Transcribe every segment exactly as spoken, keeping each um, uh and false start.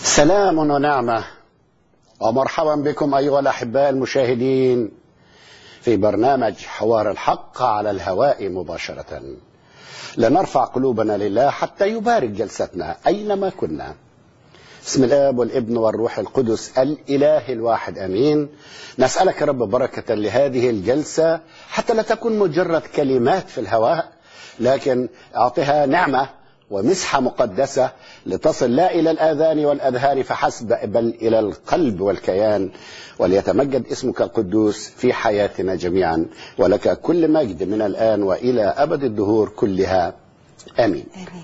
سلام ونعمة ومرحبا بكم أيها الأحباء المشاهدين في برنامج حوار الحق على الهواء مباشرة، لنرفع قلوبنا لله حتى يبارك جلستنا أينما كنا. بسم الآب والابن والروح القدس الإله الواحد أمين. نسألك يا رب بركة لهذه الجلسة حتى لا تكون مجرد كلمات في الهواء، لكن أعطها نعمة ومسحة مقدسة لتصل لا إلى الآذان والأذهان فحسب، بل إلى القلب والكيان، وليتمجد اسمك القدوس في حياتنا جميعا، ولك كل مجد من الآن وإلى أبد الدهور كلها آمين.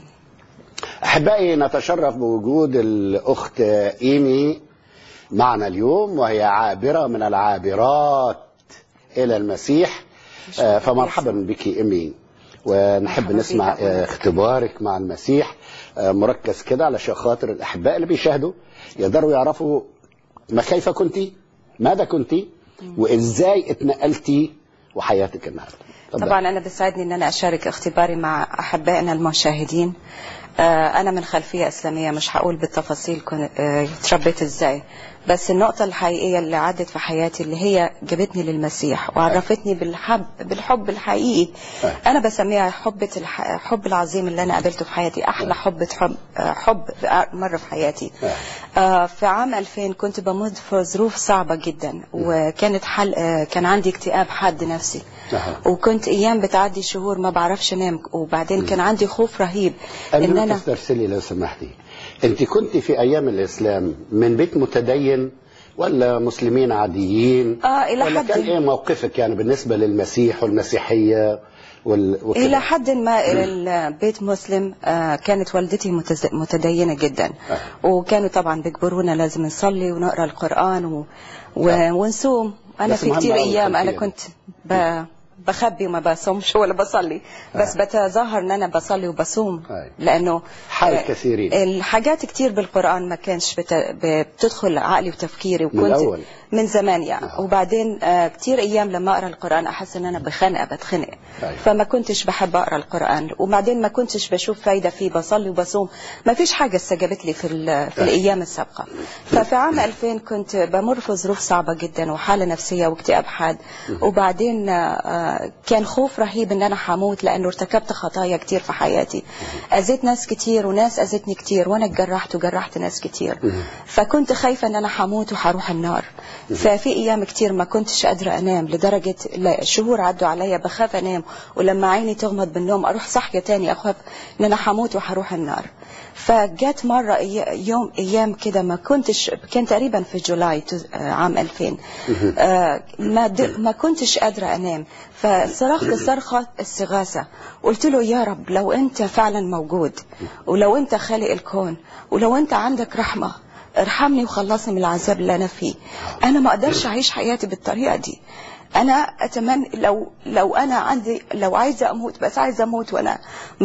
أحبائي، نتشرف بوجود الأخت إيمي معنا اليوم، وهي عابرة من العابرات إلى المسيح، فمرحبا بك إيمي، ونحب نسمع اختبارك مع المسيح مركز كده علشان خاطر الأحباء اللي بيشاهدوا يقدروا يعرفوا ما كيف كنتي، ماذا كنتي، وإزاي اتنقلتي وحياتك النهارده. طبعا أنا بيسعدني أن أنا أشارك اختباري مع أحبائنا المشاهدين. أنا من خلفية إسلامية، مش هقول بالتفاصيل كنت تربيت إزاي، بس النقطة الحقيقية اللي عدت في حياتي اللي هي جابتني للمسيح وعرفتني بالحب بالحب الحقيقي. أنا بسميها حب الحب العظيم اللي أنا قابلته في حياتي، أحلى حب حب حب مرة في حياتي. في عام ألفين كنت بمر في ظروف صعبة جدا، وكانت حل كان عندي اكتئاب حاد نفسي، وكنت أيام بتعدي شهور ما بعرفش انام، وبعدين كان عندي خوف رهيب ان انا تسترسلي لو سمحتي. انت كنت في ايام الاسلام من بيت متدين ولا مسلمين عاديين؟ اه الى ولا حد كان ايه موقفك يعني بالنسبه للمسيح والمسيحيه وال... الى حد ما البيت مسلم. آه كانت والدتي متز... متدينه جدا، آه. وكانوا طبعا بيجبرونا لازم نصلي ونقرا القران و... و... آه. ونصوم. انا في كتير ايام انا كنت ب... بخبي وما بصومش ولا بصلي، بس آه. بتظاهر ان انا بصلي وبصوم، آه. لانه حال كثيرين الحاجات كتير بالقرآن ما كانش بت... بتدخل عقلي وتفكيري، وكنت من, أول. من زمان يعني آه. وبعدين آه كتير ايام لما اقرا القرآن احس ان انا بخنقه بتخنق، آه. فما كنتش بحب اقرا القرآن، وبعدين ما كنتش بشوف فايده فيه، بصلي وبصوم ما فيش حاجه استجابت لي في ال... في آه. الايام السابقه. ففي عام ألفين كنت بمر في ظروف صعبه جدا وحاله نفسيه واكتئاب حاد، وبعدين آه كان خوف رهيب ان انا هموت، لانه ارتكبت خطايا كتير في حياتي، اذيت ناس كتير وناس اذتني كتير، وانا اتجرحت وجرحت ناس كتير، فكنت خايفه ان انا هموت وهروح النار. ففي ايام كتير ما كنتش قادره انام، لدرجه شهور عدوا عليا بخاف انام، ولما عيني تغمض بالنوم اروح صحيه تاني اخاف ان انا هموت وهروح النار. فجت مرة يوم أيام كده ما كنتش، كان تقريبا في جولاي عام ألفين، آه ما, ما كنتش قادرة أنام، فصرخت صرخة استغاثة، قلت له يا رب لو أنت فعلا موجود، ولو أنت خالق الكون، ولو أنت عندك رحمة، ارحمني وخلصني من العذاب اللي أنا فيه. أنا ما أقدرش أعيش حياتي بالطريقة دي. أنا أتمنى لو لو أنا عندي لو عايزة أموت، بس عايزة أموت وأنا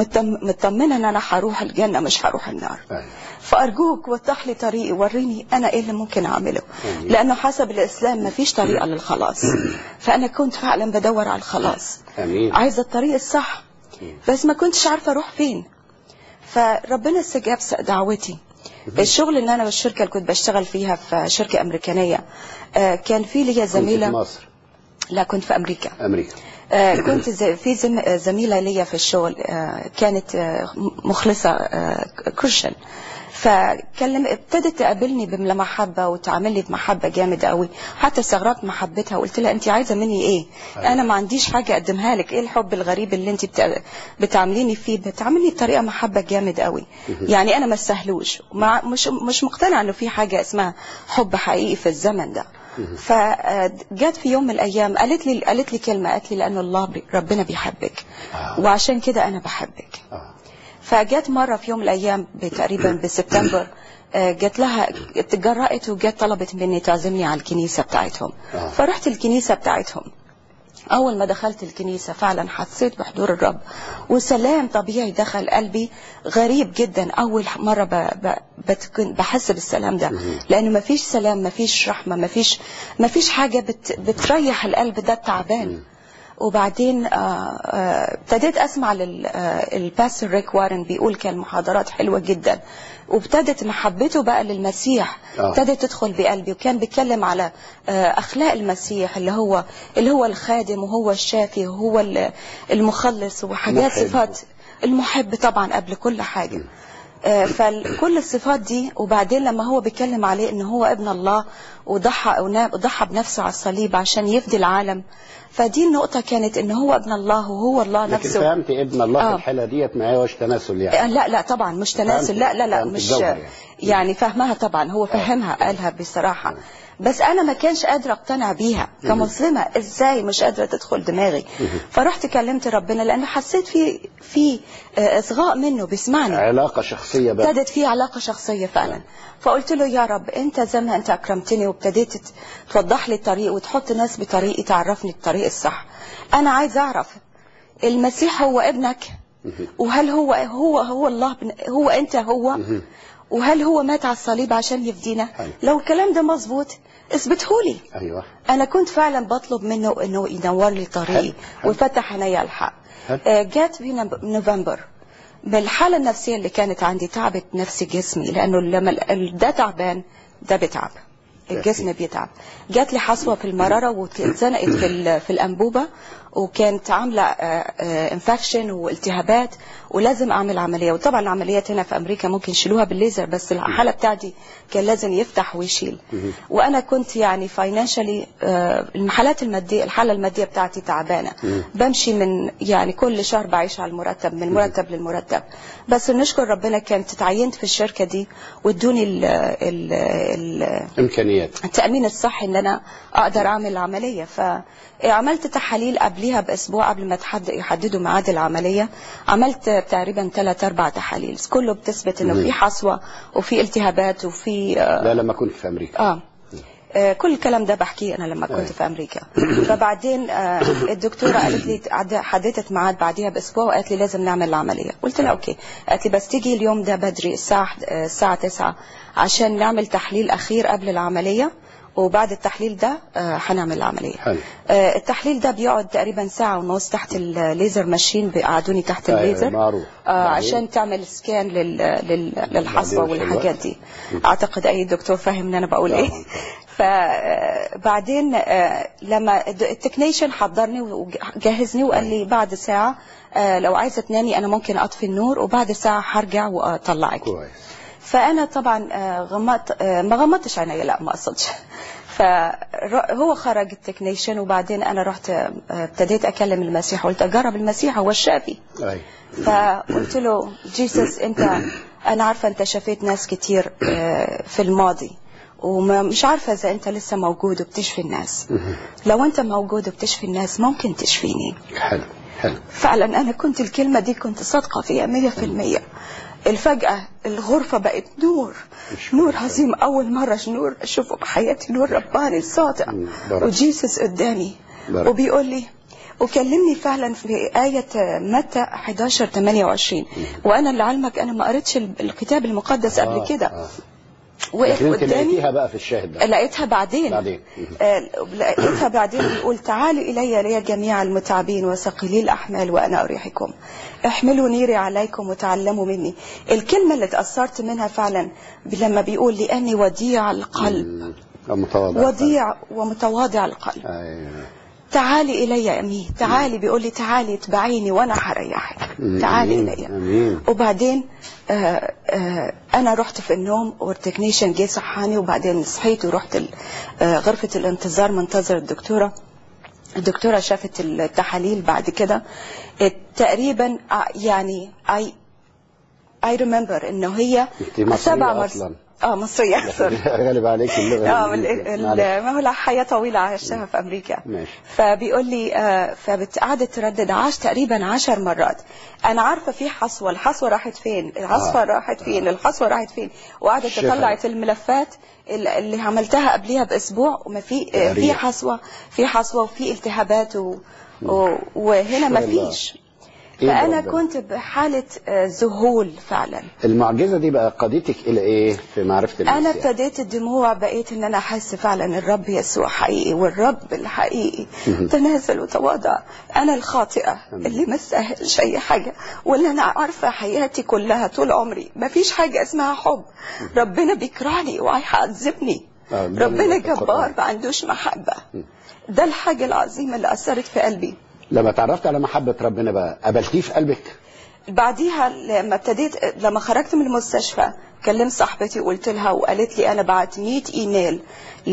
مطمنة إن أنا هروح الجنة مش هروح النار. فأرجوك وضح لي طريقي، وريني أنا إيه اللي ممكن أعمله، لأنه حسب الإسلام ما فيش طريقة للخلاص، فأنا كنت فعلا بدور على الخلاص، عايزة الطريق الصح، بس ما كنتش عارفة أروح فين. فربنا استجاب دعوتي. الشغل اللي أنا والشركة اللي كنت بشتغل فيها في شركة أمريكانية، كان في لي زميلة في مصر. لا كنت في أمريكا. أمريكا. آه كنت في زم... زميلة ليا في الشغل، آه كانت آه مخلصة آه كريستيان، فكلم ابتدت تقابلني بمحبة وتعاملني بمحبة جامد قوي، حتى استغربت محبتها وقلت لها انت عايزة مني ايه؟ أيوة. انا ما عنديش حاجة اقدمها لك، ايه الحب الغريب اللي انت بت... بتعامليني فيه؟ بتعاملني بطريقة محبة جامد قوي، يعني انا ما استاهلوش، مش مش مقتنعة انه في حاجة اسمها حب حقيقي في الزمن ده. فجت في يوم من الايام قالت لي قالت لي كلمه، قالت لي لان الله بي ربنا بيحبك، وعشان كده انا بحبك. فجت مره في يوم من الايام تقريبا بسبتمبر، جت لها اتجرأت وجت طلبت مني تعزمني على الكنيسه بتاعتهم، فرحت الكنيسه بتاعتهم. أول ما دخلت الكنيسة فعلا حسيت بحضور الرب، وسلام طبيعي دخل قلبي غريب جدا. أول مرة ب... ب... بحس بالسلام ده، لأنه ما فيش سلام، ما فيش رحمة، ما فيش ما فيش حاجة بت... بتريح القلب ده التعبان. وبعدين ابتديت اسمع للباستر ريك وارن بيقول كان محاضرات حلوه جدا، وابتدت محبته بقى للمسيح ابتدت تدخل بقلبي، وكان بيتكلم على اخلاق المسيح اللي هو اللي هو الخادم وهو الشافي وهو المخلص وحاجات صفات المحب طبعا قبل كل حاجه. فكل الصفات دي، وبعدين لما هو بيتكلم عليه ان هو ابن الله وضحى وضحى بنفسه على الصليب عشان يفدي العالم، فدي النقطة كانت ان هو ابن الله وهو الله لكن نفسه. لكن فهمت ابن الله آه. في الحالة ديت ما هوش تناسل يعني؟ لا لا طبعا مش تناسل، لا لا لا مش يعني. يعني فهمها طبعا، هو فهمها آه. قالها بصراحة آه. بس انا ما كانش قادره اقتنع بيها كمسلمه، ازاي مش قادره تدخل دماغي. فرحت كلمت ربنا لان حسيت في في اصغاء منه بيسمعني، علاقه شخصيه بقى، ابتدت في علاقه شخصيه فعلا. فقلت له يا رب انت زي ما انت اكرمتني وابتديت توضح لي الطريق وتحط ناس بطريقي تعرفني الطريق الصح، انا عايز اعرف المسيح هو ابنك، وهل هو هو هو الله، هو انت هو، وهل هو مات على الصليب عشان يفدينا؟ أيوة. لو الكلام ده مظبوط اثبتهولي. ايوه انا كنت فعلا بطلب منه انه ينور لي طريقي ويفتح عيني على الحق. آه جات في نوفمبر بالحاله النفسيه اللي كانت عندي، تعبت نفسي جسمي، لانه لما ده تعبان ده بيتعب، الجسم بيتعب. جات لي حصوه في المراره واتزنقت في في الانبوبه، وكانت عامله انفكشن والتهابات ولازم اعمل عمليه. وطبعا العمليات هنا في امريكا ممكن يشيلوها بالليزر، بس الحاله بتاعتي كان لازم يفتح ويشيل. وانا كنت يعني فاينانشالي الحالات الماديه الحاله الماديه بتاعتي تعبانه، بمشي من يعني كل شهر بعيش على المرتب، من مرتب للمرتب. بس نشكر ربنا كانت اتعينت في الشركه دي وادوني الامكانيات التامين الصحي ان انا اقدر اعمل العمليه. فعملت تحاليل قبليها باسبوع قبل ما يحددوا ميعاد العمليه، عملت تقريبا ثلاث اربع تحاليل كله بتثبت انه في حصوه وفي التهابات وفي لا لما كنت في امريكا اه آه كل الكلام ده بحكيه انا لما كنت أي. في امريكا. فبعدين آه الدكتوره قالت لي حددت ميعاد بعديها باسبوع وقالت لي لازم نعمل العمليه. قلت لها اوكي. قالت لي بس تيجي اليوم ده بدري الساعه الساعه تسعة عشان نعمل تحليل اخير قبل العمليه، وبعد التحليل ده هنعمل العمليه. حلو. آه التحليل ده بيقعد تقريبا ساعه ونص تحت الليزر ماشين، بيقعدوني تحت الليزر معروف. آه عشان تعمل سكان لل... لل... للحصوه والحاجات دي. اعتقد اي دكتور فاهم ان انا بقول ايه. فبعدين آه لما التكنيشن حضرني وجهزني وقال لي بعد ساعه آه لو عايزه تنامي انا ممكن اطفي النور وبعد ساعه هرجع واطلعك. كويس. فانا طبعا غمضت ما غمضتش عيني، لا ما اقصدش. فهو خرج التكنيشن وبعدين انا رحت ابتديت اكلم المسيح، قلت اجرب المسيح هو الشافي. أي. فقلت له جيسس انت انا عارفه انت شفيت ناس كتير في الماضي ومش عارفه اذا انت لسه موجود وبتشفي الناس. لو انت موجود وبتشفي الناس ممكن تشفيني. حلو حلو. فعلا انا كنت الكلمه دي كنت صادقه فيها مية في المية. الفجأة الغرفة بقت نور، نور عظيم، أول مرة نور أشوفه بحياتي، نور رباني ساطع، وجيسس قدامي وبيقول لي وكلمني فعلا في آية متى احد عشر ثمانية وعشرين. وأنا لعلمك أنا ما قريتش الكتاب المقدس قبل آه كده. آه. وقف قدامي. لقيتيها بقى في الشاهد ده؟ لقيتها بعدين بعدين آه لقيتها بعدين بيقول تعالوا إلي يا جميع المتعبين وثقيلي الأحمال وأنا أريحكم، احملوا نيري عليكم وتعلموا مني. الكلمة اللي تأثرت منها فعلا لما بيقول لأني وديع القلب ومتواضع وديع ومتواضع القلب. أيوة. تعالي إلي يا أمي، تعالي، بيقول لي تعالي اتبعيني وأنا هريحك، تعالي إلي. وبعدين آآ آآ أنا رحت في النوم والتكنيشن جه صحاني، وبعدين صحيت ورحت غرفة الانتظار منتظر الدكتورة. الدكتورة شافت التحاليل بعد كده تقريبا يعني I I remember إنه هي سبع مرات اه مصرية غالب عليك اللغة. اه ما هو الحياة طويلة عشتها في أمريكا. ماشي. فبيقول لي آه فبتقعدت تردد عاش تقريبا عشر مرات أنا عارفة في حصوة، الحصوة راحت فين، الحصوة آه. راحت فين، آه. الحصوة راحت فين، وقعدت تطلع الملفات اللي عملتها قبليها بأسبوع، وما في آه في حصوة في حصوة وفي التهابات و... و... وهنا ما فيش. فأنا كنت بحالة ذهول فعلا. المعجزة دي بقى قادتك إلى إيه في معرفة المسيح؟ أنا ابتديت الدموع، بقيت إن أنا أحس فعلا الرب يسوع حقيقي، والرب الحقيقي تنازل وتواضع. أنا الخاطئة اللي ما استاهلش أي حاجة، واللي أنا عارفة حياتي كلها طول عمري ما فيش حاجة اسمها حب. ربنا بيكرهني وهيعذبني. ربنا جبار ما عندوش محبة. ده الحاجة العظيمة اللي أثرت في قلبي. لما تعرفت على محبة ربنا بقى قبلتيه في قلبك؟ بعديها لما ابتديت، لما خرجت من المستشفى كلمت صاحبتي وقلت لها، وقالت لي انا بعت مية ايميل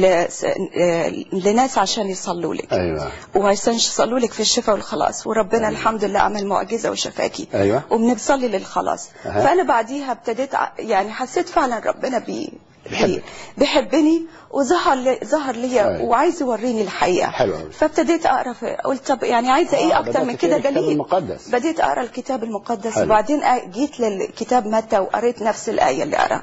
لناس عشان يصلوا لك. ايوه. وعشان يصلوا لك في الشفاء والخلاص، وربنا أيوة. الحمد لله عمل معجزه وشفاكي. ايوه. وبنصلي للخلاص. أه. فانا بعديها ابتديت يعني حسيت فعلا ربنا بي بيحبك. بيحبني وظهر لي ظهر لي أيوة. وعايز يوريني الحقيقه. حلو. فابتديت اقرا، قلت طب يعني عايزه ايه آه اكتر من كده دليل. بديت اقرا الكتاب المقدس. حلو. وبعدين جيت للكتاب متى وقريت نفس الايه اللي قراها.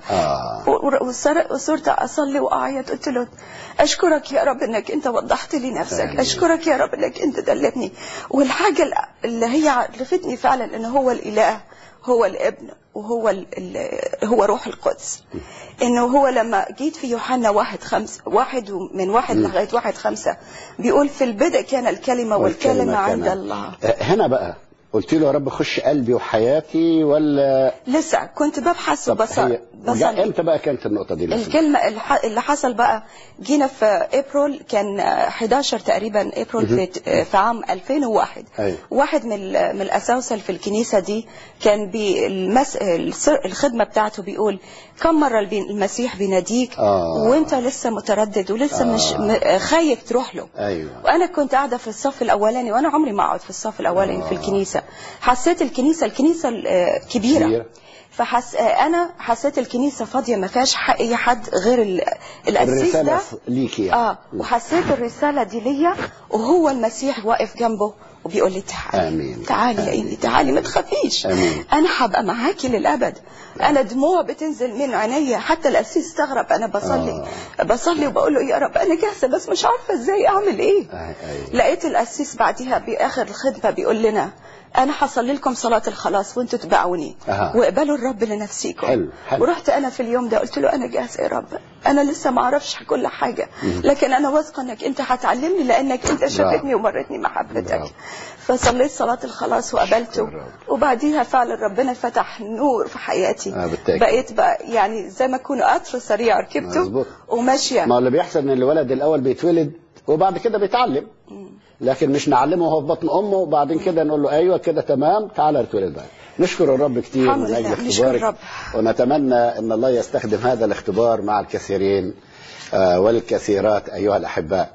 آه. وصرت اصلي واعيط، قلت له اشكرك يا رب انك انت وضحت لي نفسك. آه. اشكرك يا رب انك انت دلتني. والحاجه اللي هي عرفتني فعلا ان هو الاله، هو الابن، وهو ال ال هو روح القدس. انه هو لما جيت في يوحنا واحد خمسة واحد من واحد لغايه واحد خمسة بيقول في البدء كان الكلمه والكلمه عند الله. هنا بقى قلت له يا رب خش قلبي وحياتي ولا لسه كنت ببحث وبصلي. امتى بقى كانت النقطه دي؟ الكلمه اللي حصل بقى، جينا في ابريل، كان احداشر تقريبا ابريل في, في عام ألفين وواحد. أيوة. واحد من من الاساوسه في الكنيسه دي كان بالمس... الخدمه بتاعته بيقول كم مره المسيح بيناديك آه. وانت لسه متردد ولسه آه. مش خايف تروح له. أيوة. وانا كنت قاعده في الصف الاولاني، وانا عمري ما اقعد في الصف الاولاني آه. في الكنيسه. حسيت الكنيسه الكنيسه كبيره, كبيرة. فحس انا حسيت الكنيسه فاضيه ما فيهاش اي حد غير القسيس ده ليكي يعني. اه وحسيت الرساله دي ليا، وهو المسيح واقف جنبه وبيقول لي تعالي. آمين. تعالي يا ايمي تعالي ما تخافيش. آمين. انا هبقى معاكي للابد. انا دموع بتنزل من عينيا، حتى القسيس استغرب. انا بصلي آه. بصلي وبقول له يا رب انا جاهزه بس مش عارفه ازاي اعمل ايه. آه. آه. لقيت القسيس بعديها باخر الخدمه بيقول لنا انا هصلي لكم صلاه الخلاص وانتوا تبعوني. أه. واقبلوا الرب لنفسيكم. حلو. حلو. ورحت انا في اليوم ده قلت له انا جاهزه يا رب، انا لسه ما اعرفش كل حاجه لكن انا واثقه انك انت هتعلمني لانك انت شافتني ومرتني محبتك. فصليت صلاه الخلاص وقبلته، وبعديها فعلا ربنا فتح نور في حياتي. آه بقيت بقى يعني زي ما اكون قطر سريع ركبته مزبوط. وماشيه. ما اللي بيحصل ان الولد الاول بيتولد وبعد كده بيتعلم، لكن مش نعلمه وهو في بطن امه وبعدين كده نقول له ايوه كده تمام تعالى اتولد بقى. نشكر الرب كتير من اجل اختبارك، ونتمنى ان الله يستخدم هذا الاختبار مع الكثيرين آه والكثيرات ايها الاحباء.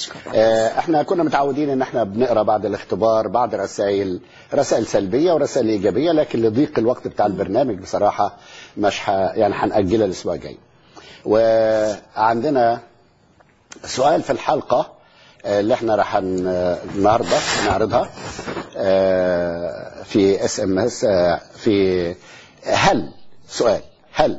آه احنا كنا متعودين ان احنا بنقرا بعد الاختبار بعض رسائل رسائل سلبيه ورسائل ايجابيه، لكن لضيق الوقت بتاع البرنامج بصراحه مش ح... يعني هنأجلها الاسبوع الجاي. وعندنا سؤال في الحلقه اللي احنا راح النهارده نعرضها في اس ام اس في هل سؤال هل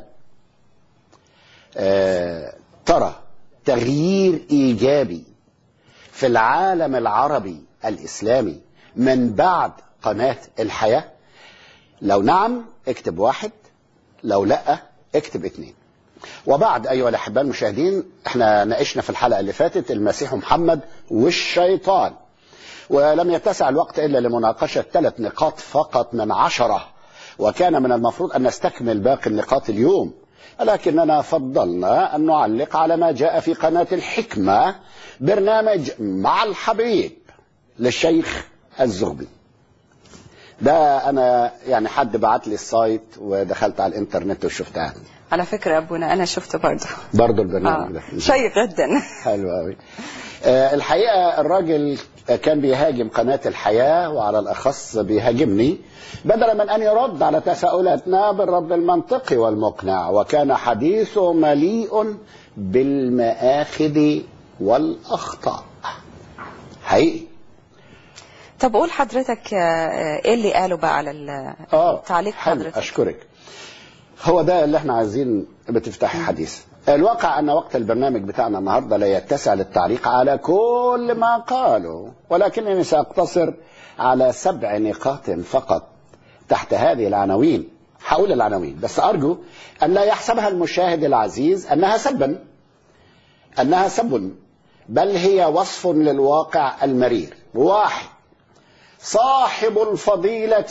ترى تغيير ايجابي في العالم العربي الاسلامي من بعد قناة الحياة؟ لو نعم اكتب واحد، لو لا اكتب اثنين. وبعد أيها الأحباء المشاهدين، احنا ناقشنا في الحلقة اللي فاتت المسيح محمد والشيطان، ولم يتسع الوقت إلا لمناقشة ثلاث نقاط فقط من عشرة، وكان من المفروض أن نستكمل باقي النقاط اليوم، لكننا فضلنا أن نعلق على ما جاء في قناة الحكمة برنامج مع الحبيب للشيخ الزغبي. ده أنا يعني حد بعت لي السايت ودخلت على الإنترنت وشفتها. على فكرة أبونا أنا شفته برضه برضه البرنامج آه. ده شيق جدا. حلو قوي. آه الحقيقة الراجل كان بيهاجم قناة الحياة، وعلى الأخص بيهاجمني، بدلا من أن يرد على تساؤلاتنا بالرد المنطقي والمقنع، وكان حديثه مليء بالمآخذ والأخطاء حقيقي. طب قول حضرتك ايه اللي قاله بقى على آه تعليق حضرتك. أشكرك. هو ده اللي احنا عايزين بتفتح الحديث. الواقع أن وقت البرنامج بتاعنا النهاردة لا يتسع للتعليق على كل ما قالوا، ولكنني سأقتصر على سبع نقاط فقط تحت هذه العناوين. حول العناوين بس أرجو أن لا يحسبها المشاهد العزيز أنها سبا أنها سب، بل هي وصف للواقع المرير. واحد، صاحب الفضيلة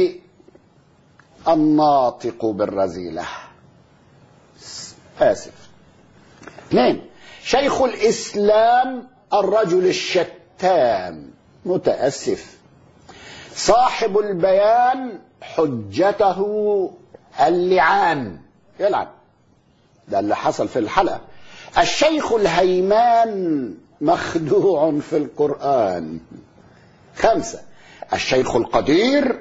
الناطق بالرذيلة، آسف. اثنين، شيخ الإسلام الرجل الشتام، متأسف. صاحب البيان حجته اللعان، يلعن. ده اللي حصل في الحلقة. الشيخ الهيمان مخدوع في القرآن. خمسة، الشيخ القدير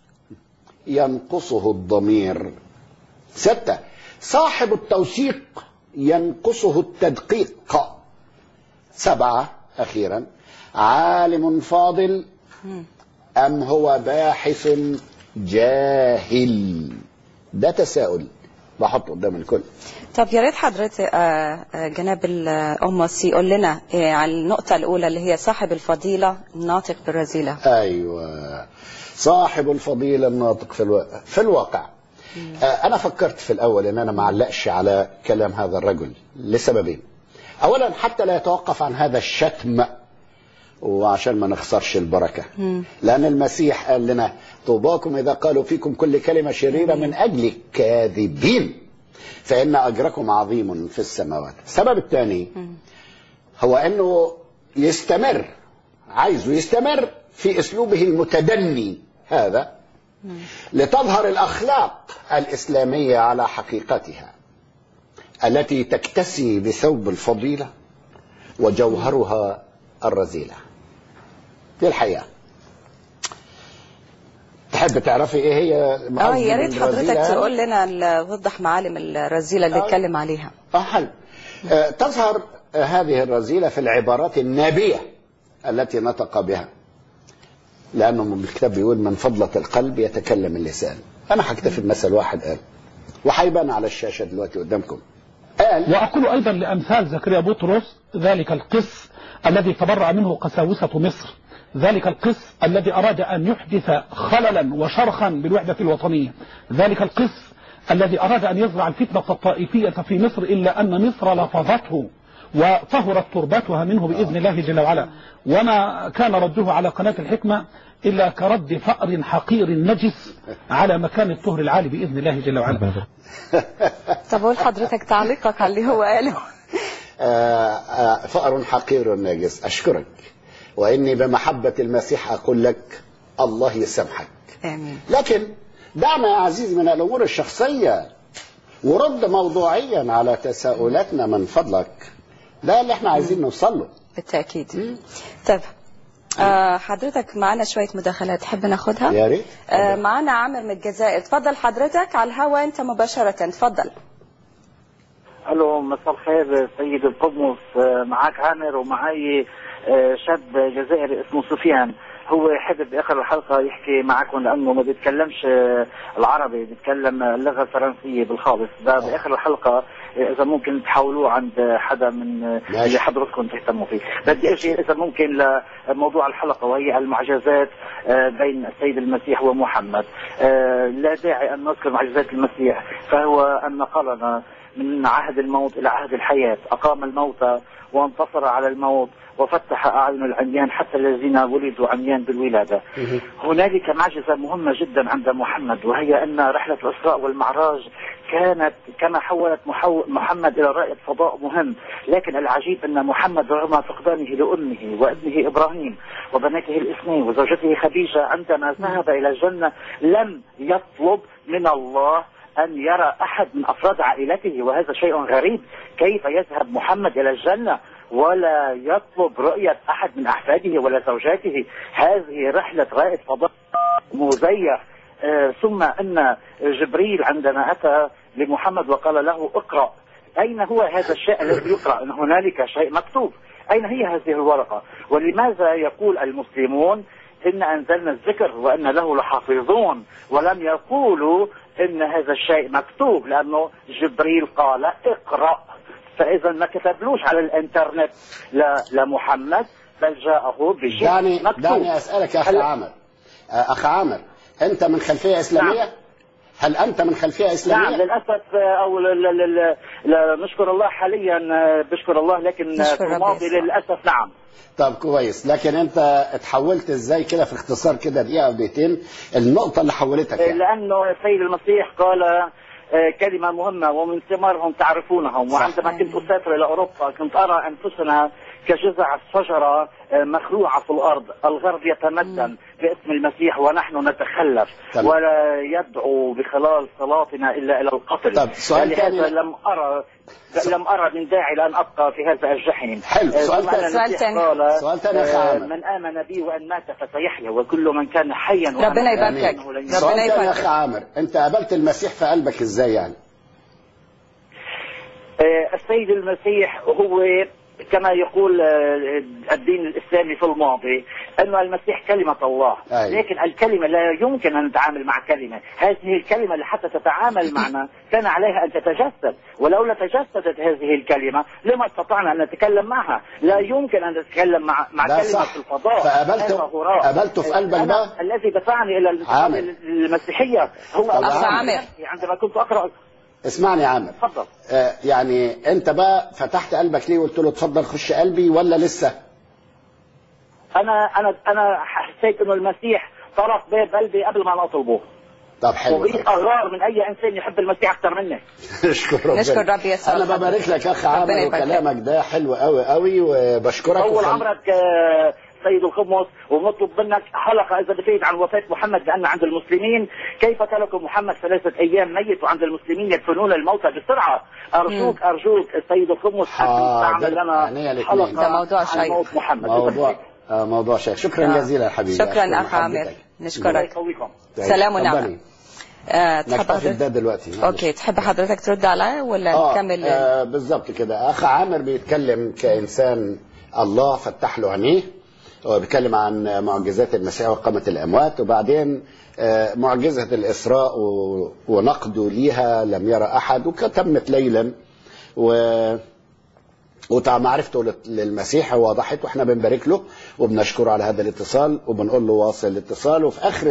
ينقصه الضمير. ستة، صاحب التوثيق ينقصه التدقيق. سبعة، أخيرا، عالم فاضل أم هو باحث جاهل؟ ده تساؤل بحطه قدام الكل. طب يا ريت حضرتك جناب القمص يقول لنا على النقطة الأولى اللي هي صاحب الفضيلة الناطق بالرذيلة. أيوة، صاحب الفضيلة الناطق في الواقع. في الواقع آه أنا فكرت في الأول أن أنا معلقش على كلام هذا الرجل لسببين. أولا حتى لا يتوقف عن هذا الشتم، وعشان ما نخسرش البركة. مم. لأن المسيح قال لنا طوباكم إذا قالوا فيكم كل كلمة شريرة من أجل كاذبين فإن أجركم عظيم في السماوات. السبب الثاني هو أنه يستمر، عايزه يستمر في أسلوبه المتدني هذا لتظهر الأخلاق الإسلامية على حقيقتها التي تكتسي بثوب الفضيلة وجوهرها الرذيلة. دي الحقيقة. تحب تعرفي ايه هي؟ اه يا ريت حضرتك تقول لنا وضح معالم الرذيلة اللي اتكلم آه. عليها. اه حلو. آه تظهر آه هذه الرذيلة في العبارات النابية التي نطق بها، لأنه الكتاب بيقول من فضلة القلب يتكلم اللسان. أنا هكتفي بمثل واحد قال، وحيبان على الشاشة دلوقتي قدامكم. قال: وأقول أيضا لأمثال زكريا بطرس ذلك القس الذي تبرأ منه قساوسة مصر، ذلك القس الذي أراد أن يحدث خللا وشرخا بالوحدة الوطنية، ذلك القس الذي أراد أن يزرع الفتنة الطائفية في مصر، إلا أن مصر لفظته وطهرت تربتها منه بإذن الله جل وعلا، وما كان رده على قناة الحكمة إلا كرد فأر حقير نجس على مكان الطهر العالي بإذن الله جل وعلا. طب قول حضرتك تعليقك على اللي هو قاله. فأر حقير نجس. أشكرك، وإني بمحبة المسيح أقول لك الله يسامحك. آمين. لكن دعنا يا عزيزي من الأمور الشخصية ورد موضوعيا على تساؤلاتنا من فضلك. ده اللي احنا عايزين نوصل له. بالتأكيد. طب آه حضرتك معنا شوية مداخلات تحب ناخدها؟ يا ريت. آه معنا عامر من الجزائر. تفضل حضرتك على الهواء انت مباشرة. تفضل. الو، مساء الخير سيد القمص. معاك عامر ومعي شاب جزائري اسمه سفيان. هو حابب باخر الحلقه يحكي معكم لانه ما بيتكلمش العربي، بيتكلم اللغه الفرنسيه بالخالص. ده باخر الحلقه اذا ممكن تحاولوه عند حدا من اللي حضرتكم تهتموا فيه. بدي اجي اذا ممكن لموضوع الحلقه وهي المعجزات بين السيد المسيح ومحمد. لا داعي ان نذكر معجزات المسيح، فهو ان نقلنا من عهد الموت الى عهد الحياه، اقام الموتى وانتصر على الموت وفتح أعين العميان حتى الذين ولدوا عميان بالولادة. هنالك معجزة مهمة جدا عند محمد، وهي أن رحلة الإسراء والمعراج كانت كما حولت محمد إلى رائد فضاء مهم. لكن العجيب أن محمد رغم فقدانه لأمه وابنه إبراهيم وبناته الاثنين وزوجته خديجة عندما ذهب إلى الجنة لم يطلب من الله أن يرى أحد من أفراد عائلته، وهذا شيء غريب. كيف يذهب محمد إلى الجنة ولا يطلب رؤية أحد من أحفاده ولا زوجاته؟ هذه رحلة رائد فضاء مزيف. آه ثم أن جبريل عندما أتى لمحمد وقال له اقرأ، أين هو هذا الشيء الذي يقرأ؟ إن هنالك شيء مكتوب. أين هي هذه الورقة؟ ولماذا يقول المسلمون إن أنزلنا الذكر وإن له لحافظون، ولم يقولوا إن هذا الشيء مكتوب، لأنه جبريل قال اقرأ. فإذا ما كتبلوش على الإنترنت لمحمد، بل جاءه بشيء دعني مكتوب. دعني أسألك يا أخ عامر، أخ عامر، أنت من خلفية إسلامية؟ نعم. هل أنت من خلفية إسلامية؟ نعم للأسف، أو ل ل ل ل نشكر الله حاليا، بشكر الله، لكن في الماضي للأسف. نعم. طب كويس، لكن أنت اتحولت إزاي كده في اختصار كده دقيقة أو دقيقتين النقطة اللي حولتك يعني؟ لأنه السيد المسيح قال كلمة مهمة: ومن ثمارهم تعرفونهم. وعندما كنت أسافر إلى أوروبا كنت أرى أنفسنا كجذع الشجرة مخلوعة في الأرض، الغرب يتمدن باسم المسيح ونحن نتخلف. طب. ولا يدعو بخلال صلاتنا إلا إلى القتل. طب سؤال لهذا لم أرى لم أرى من داعي لأن أبقى في هذا الجحيم. حلو. سؤال ثاني. سؤال ثاني. من آمن بي وأن مات فسيحيا، وكل من كان حيا ربنا يباركك. ربنا يباركك يا أخ عامر، أنت قابلت المسيح في قلبك إزاي يعني؟ السيد المسيح هو كما يقول الدين الإسلامي في الماضي أنه المسيح كلمة الله. أي. لكن الكلمة لا يمكن أن نتعامل مع كلمة. هذه الكلمة لحتى تتعامل معنا كان عليها أن تتجسد، ولولا تجسدت هذه الكلمة لما استطعنا أن نتكلم معها. لا يمكن أن نتكلم مع مع كلمة صح. في الفضاء. فقابلته قابلته في قلبك بقى؟ الذي دفعني إلى المسيحية هو أخ عامر. عندما كنت أقرأ. اسمعني يا عامر. اتفضل. آه يعني انت بقى فتحت قلبك ليه وقلت له اتفضل خش قلبي ولا لسه؟ انا انا انا حسيت انه المسيح طرق باب قلبي قبل ما اطلبه. طب حلو. وبقيت اغار من اي انسان يحب المسيح اكثر مني. نشكر ربنا. نشكر ربي يسوع. انا ببارك لك يا اخ عامر، وكلامك ده حلو قوي قوي وبشكرك. طول عمرك سيد القمص، ونطلب منك حلقة إذا بتريد عن وفاة محمد، لأن عند المسلمين كيف ترك محمد ثلاثة أيام ميت وعند المسلمين يدفنون الموتى بسرعة. أرجوك مم. أرجوك السيد القمص تعمل لنا حلقة موضوع عن موت محمد. موضوع آه موضوع شيء. شكرا آه. جزيلا حبيبي. شكرا أخ عامر، نشكرك. سلام ونعم. أه نكتفي ده دلوقتي. اوكي، تحب حضرتك ترد عليا ولا آه نكمل؟ آه بالظبط كده. اخ عامر بيتكلم كانسان الله فتح له عينيه، هو بيتكلم عن معجزات المسيح وقامة الأموات، وبعدين معجزة الإسراء ونقده ليها لم يرى أحد، وتمت ليلا ومعرفته للمسيح وضحت، واحنا بنبارك له وبنشكره على هذا الاتصال وبنقول له واصل الاتصال. وفي آخر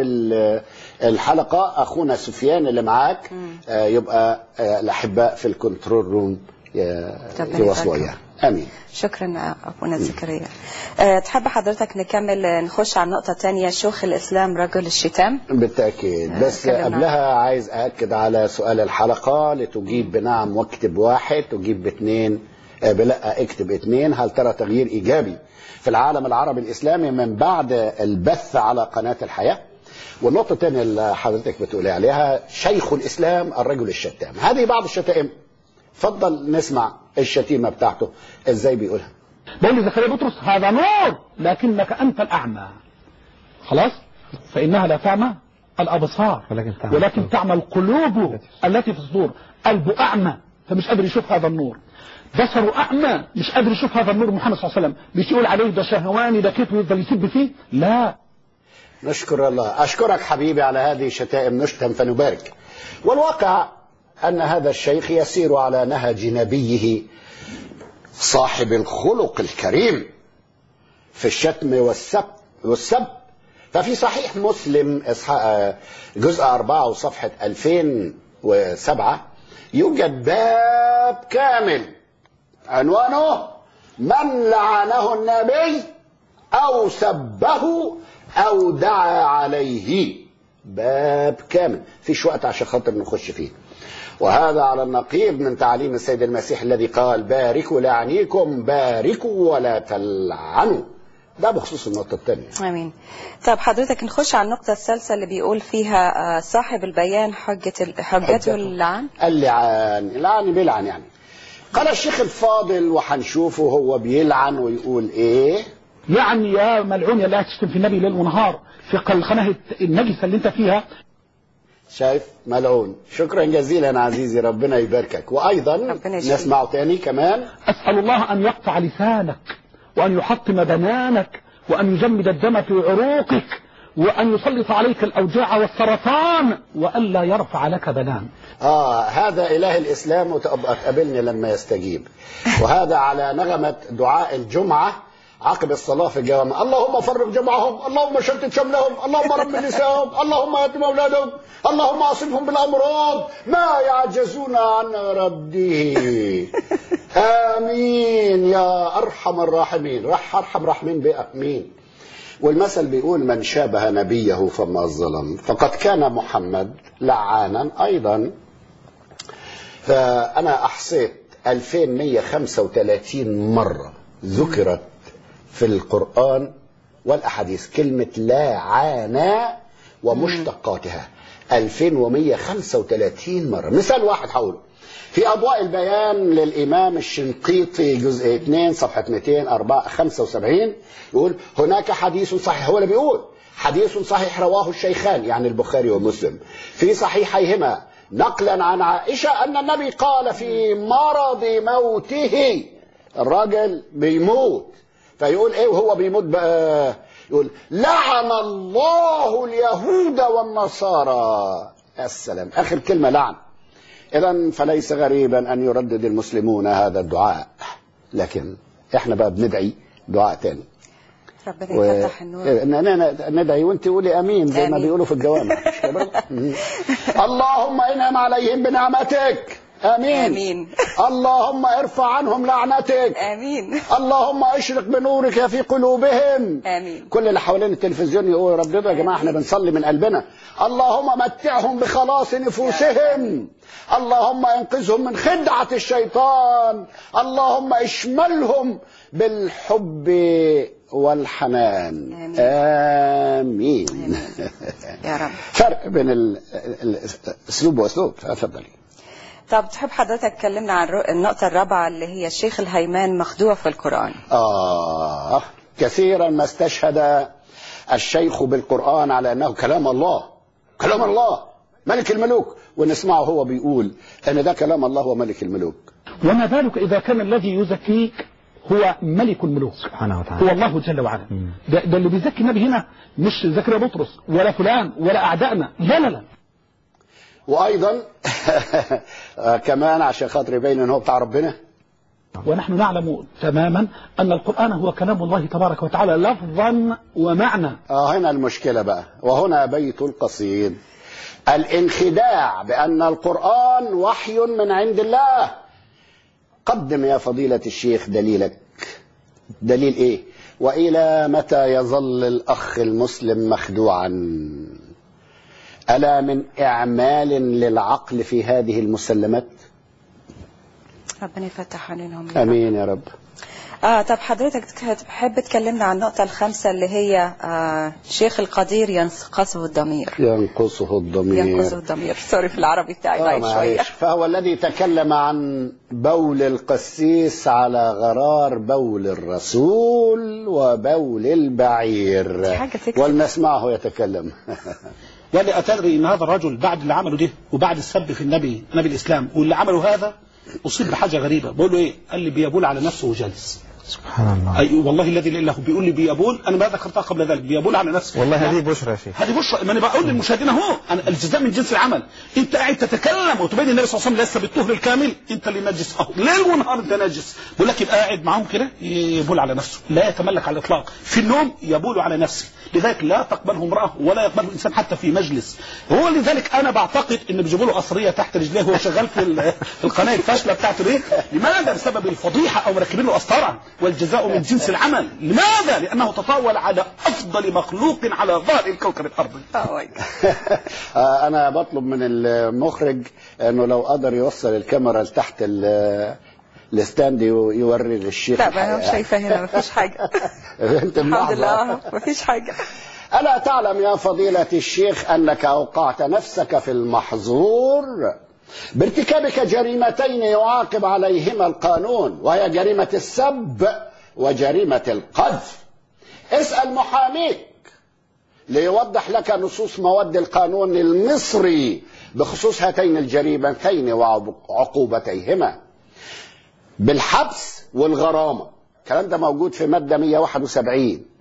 الحلقة أخونا سفيان اللي معاك يبقى الأحباء في الكنترول روم يواصلوا إياه. امين. شكرا اخونا زكريا. أه تحب حضرتك نكمل نخش على النقطه الثانيه، شيوخ الاسلام رجل الشتام؟ بالتاكيد. أه بس قبلها عايز ااكد على سؤال الحلقه، لتجيب بنعم واكتب واحد، تجيب باثنين بلا اكتب اثنين. هل ترى تغيير ايجابي في العالم العربي الاسلامي من بعد البث على قناه الحياه؟ والنقطه الثانيه اللي حضرتك بتقولي عليها، شيخ الاسلام الرجل الشتام. هذه بعض الشتائم، اتفضل نسمع الشتيمة بتاعته ازاي بيقولها. بقول لزكريا بطرس هذا نور لكنك انت الاعمى. خلاص، فانها لا تعمى الابصار ولكن تعمى, ولكن تعمى القلوب التي في الصدور. قلبه اعمى فمش قادر يشوف هذا النور، بصره اعمى مش قادر يشوف هذا النور. محمد صلى الله عليه وسلم مش يقول عليه ده شهواني ده كيف يفضل يسب فيه؟ لا. نشكر الله. اشكرك حبيبي على هذه الشتائم، نشتم فنبارك. والواقع أن هذا الشيخ يسير على نهج نبيه صاحب الخلق الكريم في الشتم والسب والسب. ففي صحيح مسلم جزء أربعة وصفحة ألفين وسبعة يوجد باب كامل عنوانه من لعنه النبي أو سبه أو دعا عليه. باب كامل، فيش وقت عشان خاطر نخش فيه. وهذا على النقيض من تعليم السيد المسيح الذي قال باركوا لعنيكم باركوا ولا تلعنوا. ده بخصوص النقطة الثانية. امين. طب حضرتك نخش على النقطة الثالثة اللي بيقول فيها صاحب البيان حجة حجته اللعن. اللعان، اللعن بيلعن يعني. قال الشيخ الفاضل وحنشوفه هو بيلعن ويقول ايه؟ يعني يا ملعون يا لا تشتم في النبي ليل ونهار في القناة النجسة اللي انت فيها. شايف ملعون. شكرا جزيلا عزيزي، ربنا يباركك. وايضا نسمعه تاني كمان. اسأل الله ان يقطع لسانك وان يحطم بنانك وأن يجمد الدم في عروقك وأن يسلط عليك الأوجاع والسرطان وألا يرفع لك بنان. آه هذا إله الإسلام، وتبقى تقابلني لما يستجيب. وهذا على نغمة دعاء الجمعة عقب الصلاة في الجوامع: اللهم فرق جمعهم، اللهم شتت شملهم، اللهم رب نساءهم، اللهم يتم أولادهم، اللهم أصبهم بالأمراض ما يعجزون عن ربه. آمين يا أرحم الراحمين. رح أرحم راحمين بأمين. والمثل بيقول: من شابه نبيه فما الظلم، فقد كان محمد لعانا أيضا. فأنا أحصيت ألفين ومئة وخمسة وثلاثين مرة ذكرت في القرآن والأحاديث كلمة لاعانا ومشتقاتها، ألفين ومئة وخمسة وثلاثين مرة. مثال واحد حوله في أضواء البيان للإمام الشنقيطي جزء اثنين صفحة مئتين وخمسة وسبعين يقول: هناك حديث صحيح، هو اللي بيقول حديث صحيح رواه الشيخان يعني البخاري ومسلم في صحيحيهما نقلا عن عائشة أن النبي قال في مرض موته، الراجل بيموت، فيقول ايه وهو بيموت بقى؟ يقول: لعن الله اليهود والنصارى. السلام، آخر كلمة لعن. إذن فليس غريبا أن يردد المسلمون هذا الدعاء، لكن احنا بقى بندعي دعاء تاني. ربنا يفتح النور. ندعي وانت قولي امين زي ما بيقولوا في الجوامع. اللهم انعم عليهم بنعمتك. آمين. آمين. اللهم ارفع عنهم لعنتك. آمين. اللهم اشرق بنورك في قلوبهم. آمين. كل اللي حوالين التلفزيون يقول: رددوا يا جماعة، احنا بنصلي من قلبنا. اللهم متعهم بخلاص نفوسهم. اللهم انقذهم من خدعة الشيطان. اللهم اشملهم بالحب والحنان. آمين. آمين. آمين. يا رب. فرق بين الاسلوب واسلوب. اتفضلي. طب تحب حضرتك تكلمنا عن النقطة الرابعة اللي هي الشيخ الهيمان مخدوع في القرآن؟ آه كثيرا ما استشهد الشيخ بالقرآن على أنه كلام الله، كلام الله ملك الملوك، ونسمعه هو بيقول أن ده كلام الله وملك الملوك. وما بالك إذا كان الذي يزكيك هو ملك الملوك سبحانه وتعالى، هو الله جل وعلا. ده, ده اللي بيزكي النبي هنا مش زكريا بطرس ولا فلان ولا أعدائنا، لا لا لا. وأيضا كمان عشان خاطر يبين أنه بتاع ربنا. ونحن نعلم تماما أن القرآن هو كلام الله تبارك وتعالى لفظا ومعنى. آه هنا المشكلة بقى، وهنا بيت القصيد. الانخداع بأن القرآن وحي من عند الله. قدم يا فضيلة الشيخ دليلك. دليل إيه؟ وإلى متى يظل الأخ المسلم مخدوعا؟ ألا من إعمال للعقل في هذه المسلمات؟ ربنا يفتح عليهم. أمين يا رب. آه طب حضرتك تحب تكلمنا عن النقطة الخامسة اللي هي آه شيخ القدير ينقصه الضمير. ينقصه الضمير. ينقصه الضمير. سوري في العربي بتاعي ضعيف آه شوية. فهو الذي تكلم عن بول القسيس على غرار بول الرسول وبول البعير، ولنسمعه يتكلم. ولا أتدري إن هذا الرجل بعد اللي عمله ده وبعد السب في النبي نبي الإسلام واللي عمله هذا أصيب بحاجة غريبة. بقول له إيه؟ قال لي بيبول على نفسه وجالس. سبحان الله. أي والله الذي لا إله هو بيقول لي بيبول، أنا ما ذكرتها قبل ذلك، بيبول على نفسه. والله هذه بشرى يا شيخ. هذه بشرى، ما أنا بقول للمشاهدين أهو، الجزاء من جنس العمل. أنت قاعد تتكلم وتبين النبي صلى الله عليه وسلم لسه بالطهر الكامل، أنت اللي نجس أهو، ليل ونهار أنت نجس. بقول لك يبقى قاعد معاهم كده يبول على نفسه، لا يتملك على الإطلاق، في النوم يبول على نفسه، لذلك لا تقبله امرأة ولا يقبله إنسان حتى في مجلس. هو لذلك أنا بعتقد إن بيجيبوا له قصرية تحت رجليه وهو شغال في القناة الفاشلة بتاعته دي. لماذا؟ بسبب الفضيحة أو مركبين له قسطرة، والجزاء من جنس العمل. لماذا؟ لأنه تطاول على أفضل مخلوق على ظهر الكوكب الأرضي. أنا بطلب من المخرج أنه لو قدر يوصل الكاميرا لتحت الستاند يوري للشيخ. لا ما أنا شايفة هنا ما فيش حاجة. الحمد لله ما فيش حاجة. ألا تعلم يا فضيلة الشيخ أنك أوقعت نفسك في المحظور بارتكابك جريمتين يعاقب عليهما القانون، وهي جريمة السب وجريمة القذف. اسأل محاميك ليوضح لك نصوص مواد القانون المصري بخصوص هاتين الجريمتين وعقوبتيهما بالحبس والغرامة. الكلام ده موجود في مادة مئة وواحد وسبعين.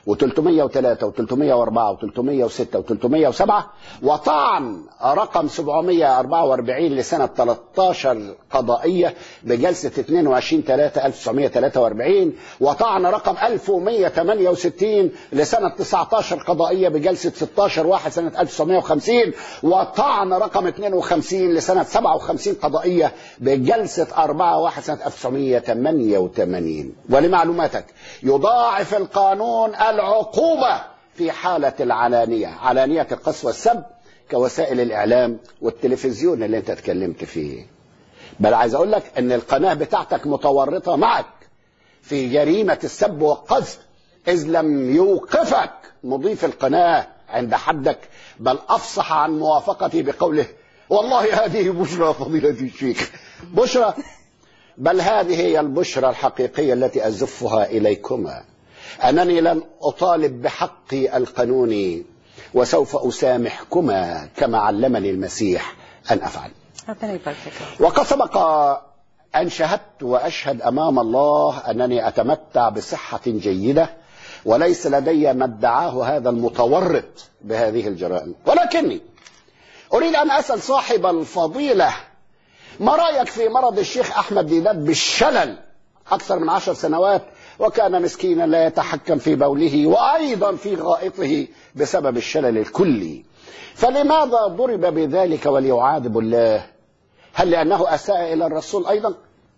وثلاثمائة وثلاثة وثلاثمائة وأربعة وثلاثمائة وستة وثلاثمائة وسبعة، وطعن رقم سبعمائة وأربعة وأربعين لسنة ثلاثة عشر قضائية بجلسة اثنين وعشرين ثلاثة ألف وتسعمائة وثلاثة وأربعين، وطعن رقم ألف ومائة وثمانية وستين لسنة تسعة عشر قضائية بجلسة ستة عشر واحد سنة ألف وتسعمائة وخمسين، وطعن رقم اثنين وخمسين لسنة سبعة وخمسين قضائية بجلسة أربعة واحد سنة ألف وتسعمائة وثمانية وثمانين. ولمعلوماتك يضاعف القانون العقوبة في حالة العلانية، علانية القذف والسب كوسائل الإعلام والتلفزيون اللي انت اتكلمت فيه. بل عايز اقول لك ان القناة بتاعتك متورطة معك في جريمة السب والقذف، إذ لم يوقفك مضيف القناة عند حدك، بل أفصح عن موافقتي بقوله والله هذه بشرى فضيلة الشيخ، بشرى، بل هذه هي البشرى الحقيقية التي أزفها إليكما، أنني لن أطالب بحقي القانوني وسوف أسامحكما كما علمني المسيح أن أفعل. وقد سبق أن شهدت وأشهد أمام الله أنني أتمتع بصحة جيدة، وليس لدي ما ادعاه هذا المتورط بهذه الجرائم، ولكني أريد أن أسأل صاحب الفضيلة ما رأيك في مرض الشيخ أحمد ديدات بالشلل أكثر من عشر سنوات، وكان مسكينا لا يتحكم في بوله وأيضا في غائطه بسبب الشلل الكلي، فلماذا ضرب بذلك وليعاذب الله؟ هل لأنه أساء إلى الرسول أيضا؟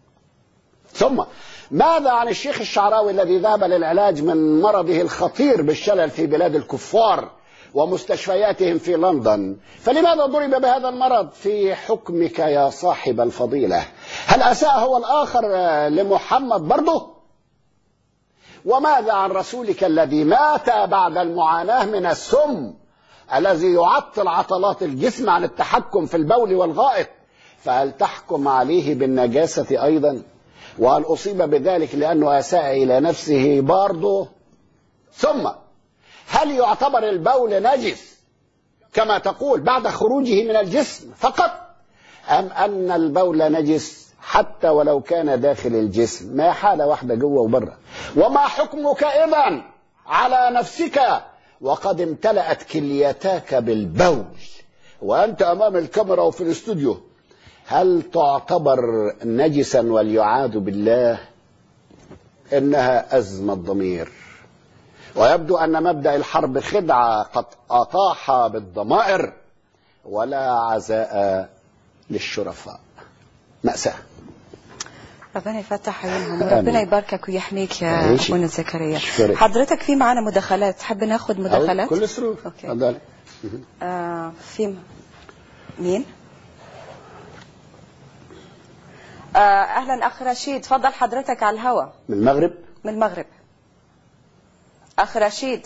ثم ماذا عن الشيخ الشعراوي الذي ذهب للعلاج من مرضه الخطير بالشلل في بلاد الكفار ومستشفياتهم في لندن، فلماذا ضرب بهذا المرض في حكمك يا صاحب الفضيلة؟ هل أساء هو الآخر لمحمد برضه؟ وماذا عن رسولك الذي مات بعد المعاناة من السم الذي يعطل عضلات الجسم عن التحكم في البول والغائط، فهل تحكم عليه بالنجاسة أيضا؟ وهل أصيب بذلك لأنه أساء إلى نفسه برضه؟ ثم هل يعتبر البول نجس كما تقول بعد خروجه من الجسم فقط، أم أن البول نجس حتى ولو كان داخل الجسم؟ ما حالة واحدة جوه وبره. وما حكمك إذن على نفسك وقد امتلأت كليتاك بالبول وأنت أمام الكاميرا وفي الاستوديو؟ هل تعتبر نجسا والعياذ بالله؟ إنها أزمة ضمير، ويبدو أن مبدأ الحرب خدعة قد أطاح بالضمائر ولا عزاء للشرفاء. مأساة. ربنا يفتح عيونهم وربنا يباركك ويحميك يا أبونا زكريا. حضرتك في معنا مداخلات، تحب ناخد مداخلات؟ كل سرور. تفضل. آه في مين؟ آه أهلا أخ رشيد، تفضل حضرتك على الهواء. من المغرب؟ من المغرب. أخ رشيد.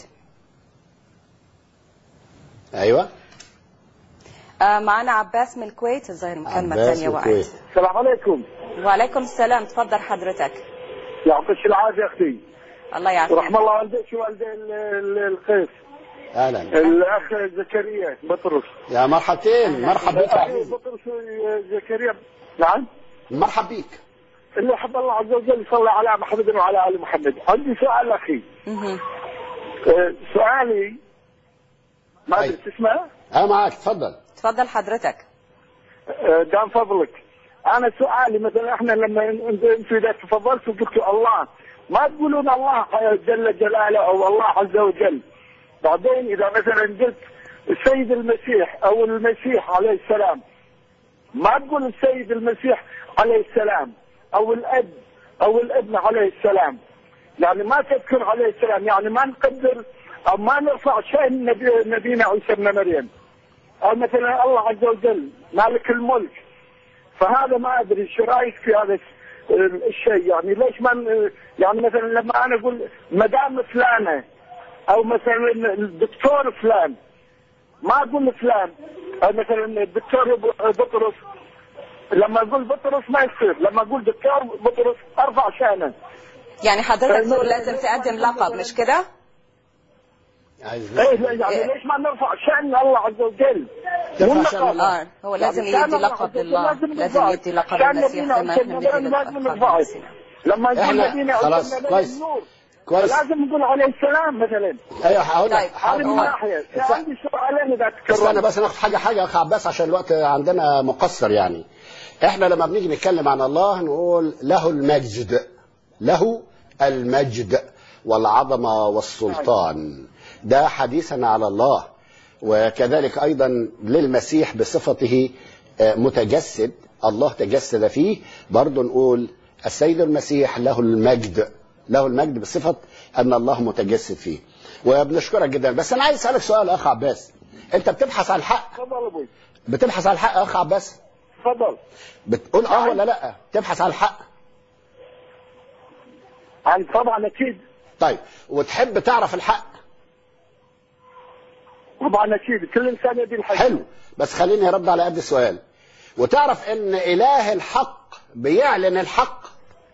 أيوة. آه معنا عباس من الكويت، الظاهر مكالمة ثانية وقعت. السلام عليكم. وعليكم السلام، تفضل حضرتك. يعطيك العافية أختي. الله يعافيك. ورحم الله والديك ووالدي القيس. أهلا. الأخ زكريا بطرس. يا مرحبتين، مرحبا بك عزيزي. بطرس زكريا. نعم. مرحبا بك. اللي حب الله عز وجل يصلي على محمد وعلى آل محمد. عندي سؤال أخي. اها. سؤالي ما أدري تسمع؟ أنا معك، تفضل. تفضل حضرتك. دام فضلك، أنا سؤالي مثلا إحنا لما أنتوا إذا تفضلتوا قلتوا الله، ما تقولون الله جل جلاله أو الله عز وجل. بعدين إذا مثلا قلت السيد المسيح أو المسيح عليه السلام، ما تقول السيد المسيح عليه السلام أو الأب أو الابن عليه السلام، يعني ما تذكر عليه السلام، يعني ما نقدر أو ما نرفع شأن نبي نبينا عيسى ابن مريم، أو مثلا الله عز وجل مالك الملك. فهذا ما أدري شو رأيك في هذا الشيء، يعني ليش ما يعني مثلا لما أنا أقول مدام فلانة أو مثلا الدكتور فلان، ما أقول فلان، أو مثلا الدكتور بطرس، لما أقول بطرس ما يصير، لما أقول دكتور بطرس أرفع شأنه. يعني حضرتك تقول لازم تقدم لقب، مش كده؟ ايه يعني ليش ما نرفع شأن الله عز وجل؟ اه هو لازم يدي لقب لله، لازم يدي لقب المسيح زي ما احنا بندي لقب لما نقول نبينا خلاص كويس. كويس. لازم نقول عليه السلام مثلا. ايوه هقول لك هذه من ناحيه. عندي سؤالين اذا تكرم. استنى بس ناخد حاجه حاجه يا اخ عباس عشان الوقت عندنا مقصر. يعني احنا لما بنيجي نتكلم عن الله نقول له المجد، له المجد والعظمه والسلطان، ده حديثا على الله. وكذلك ايضا للمسيح بصفته متجسد، الله تجسد فيه، برضه نقول السيد المسيح له المجد، له المجد بصفة أن الله متجسد فيه. وبنشكرك جدا. بس أنا عايز أسألك سؤال يا أخ عباس، أنت بتبحث عن الحق؟ تفضل أبوي. بتبحث عن الحق يا أخ عباس؟ تفضل. بتقول أه ولا لأ؟ تبحث عن الحق؟ عن طبعا أكيد. طيب وتحب تعرف الحق؟ طبعا أكيد، كل إنسان يبي الحق. حلو، بس خليني أرد على قد السؤال. وتعرف إن إله الحق بيعلن الحق؟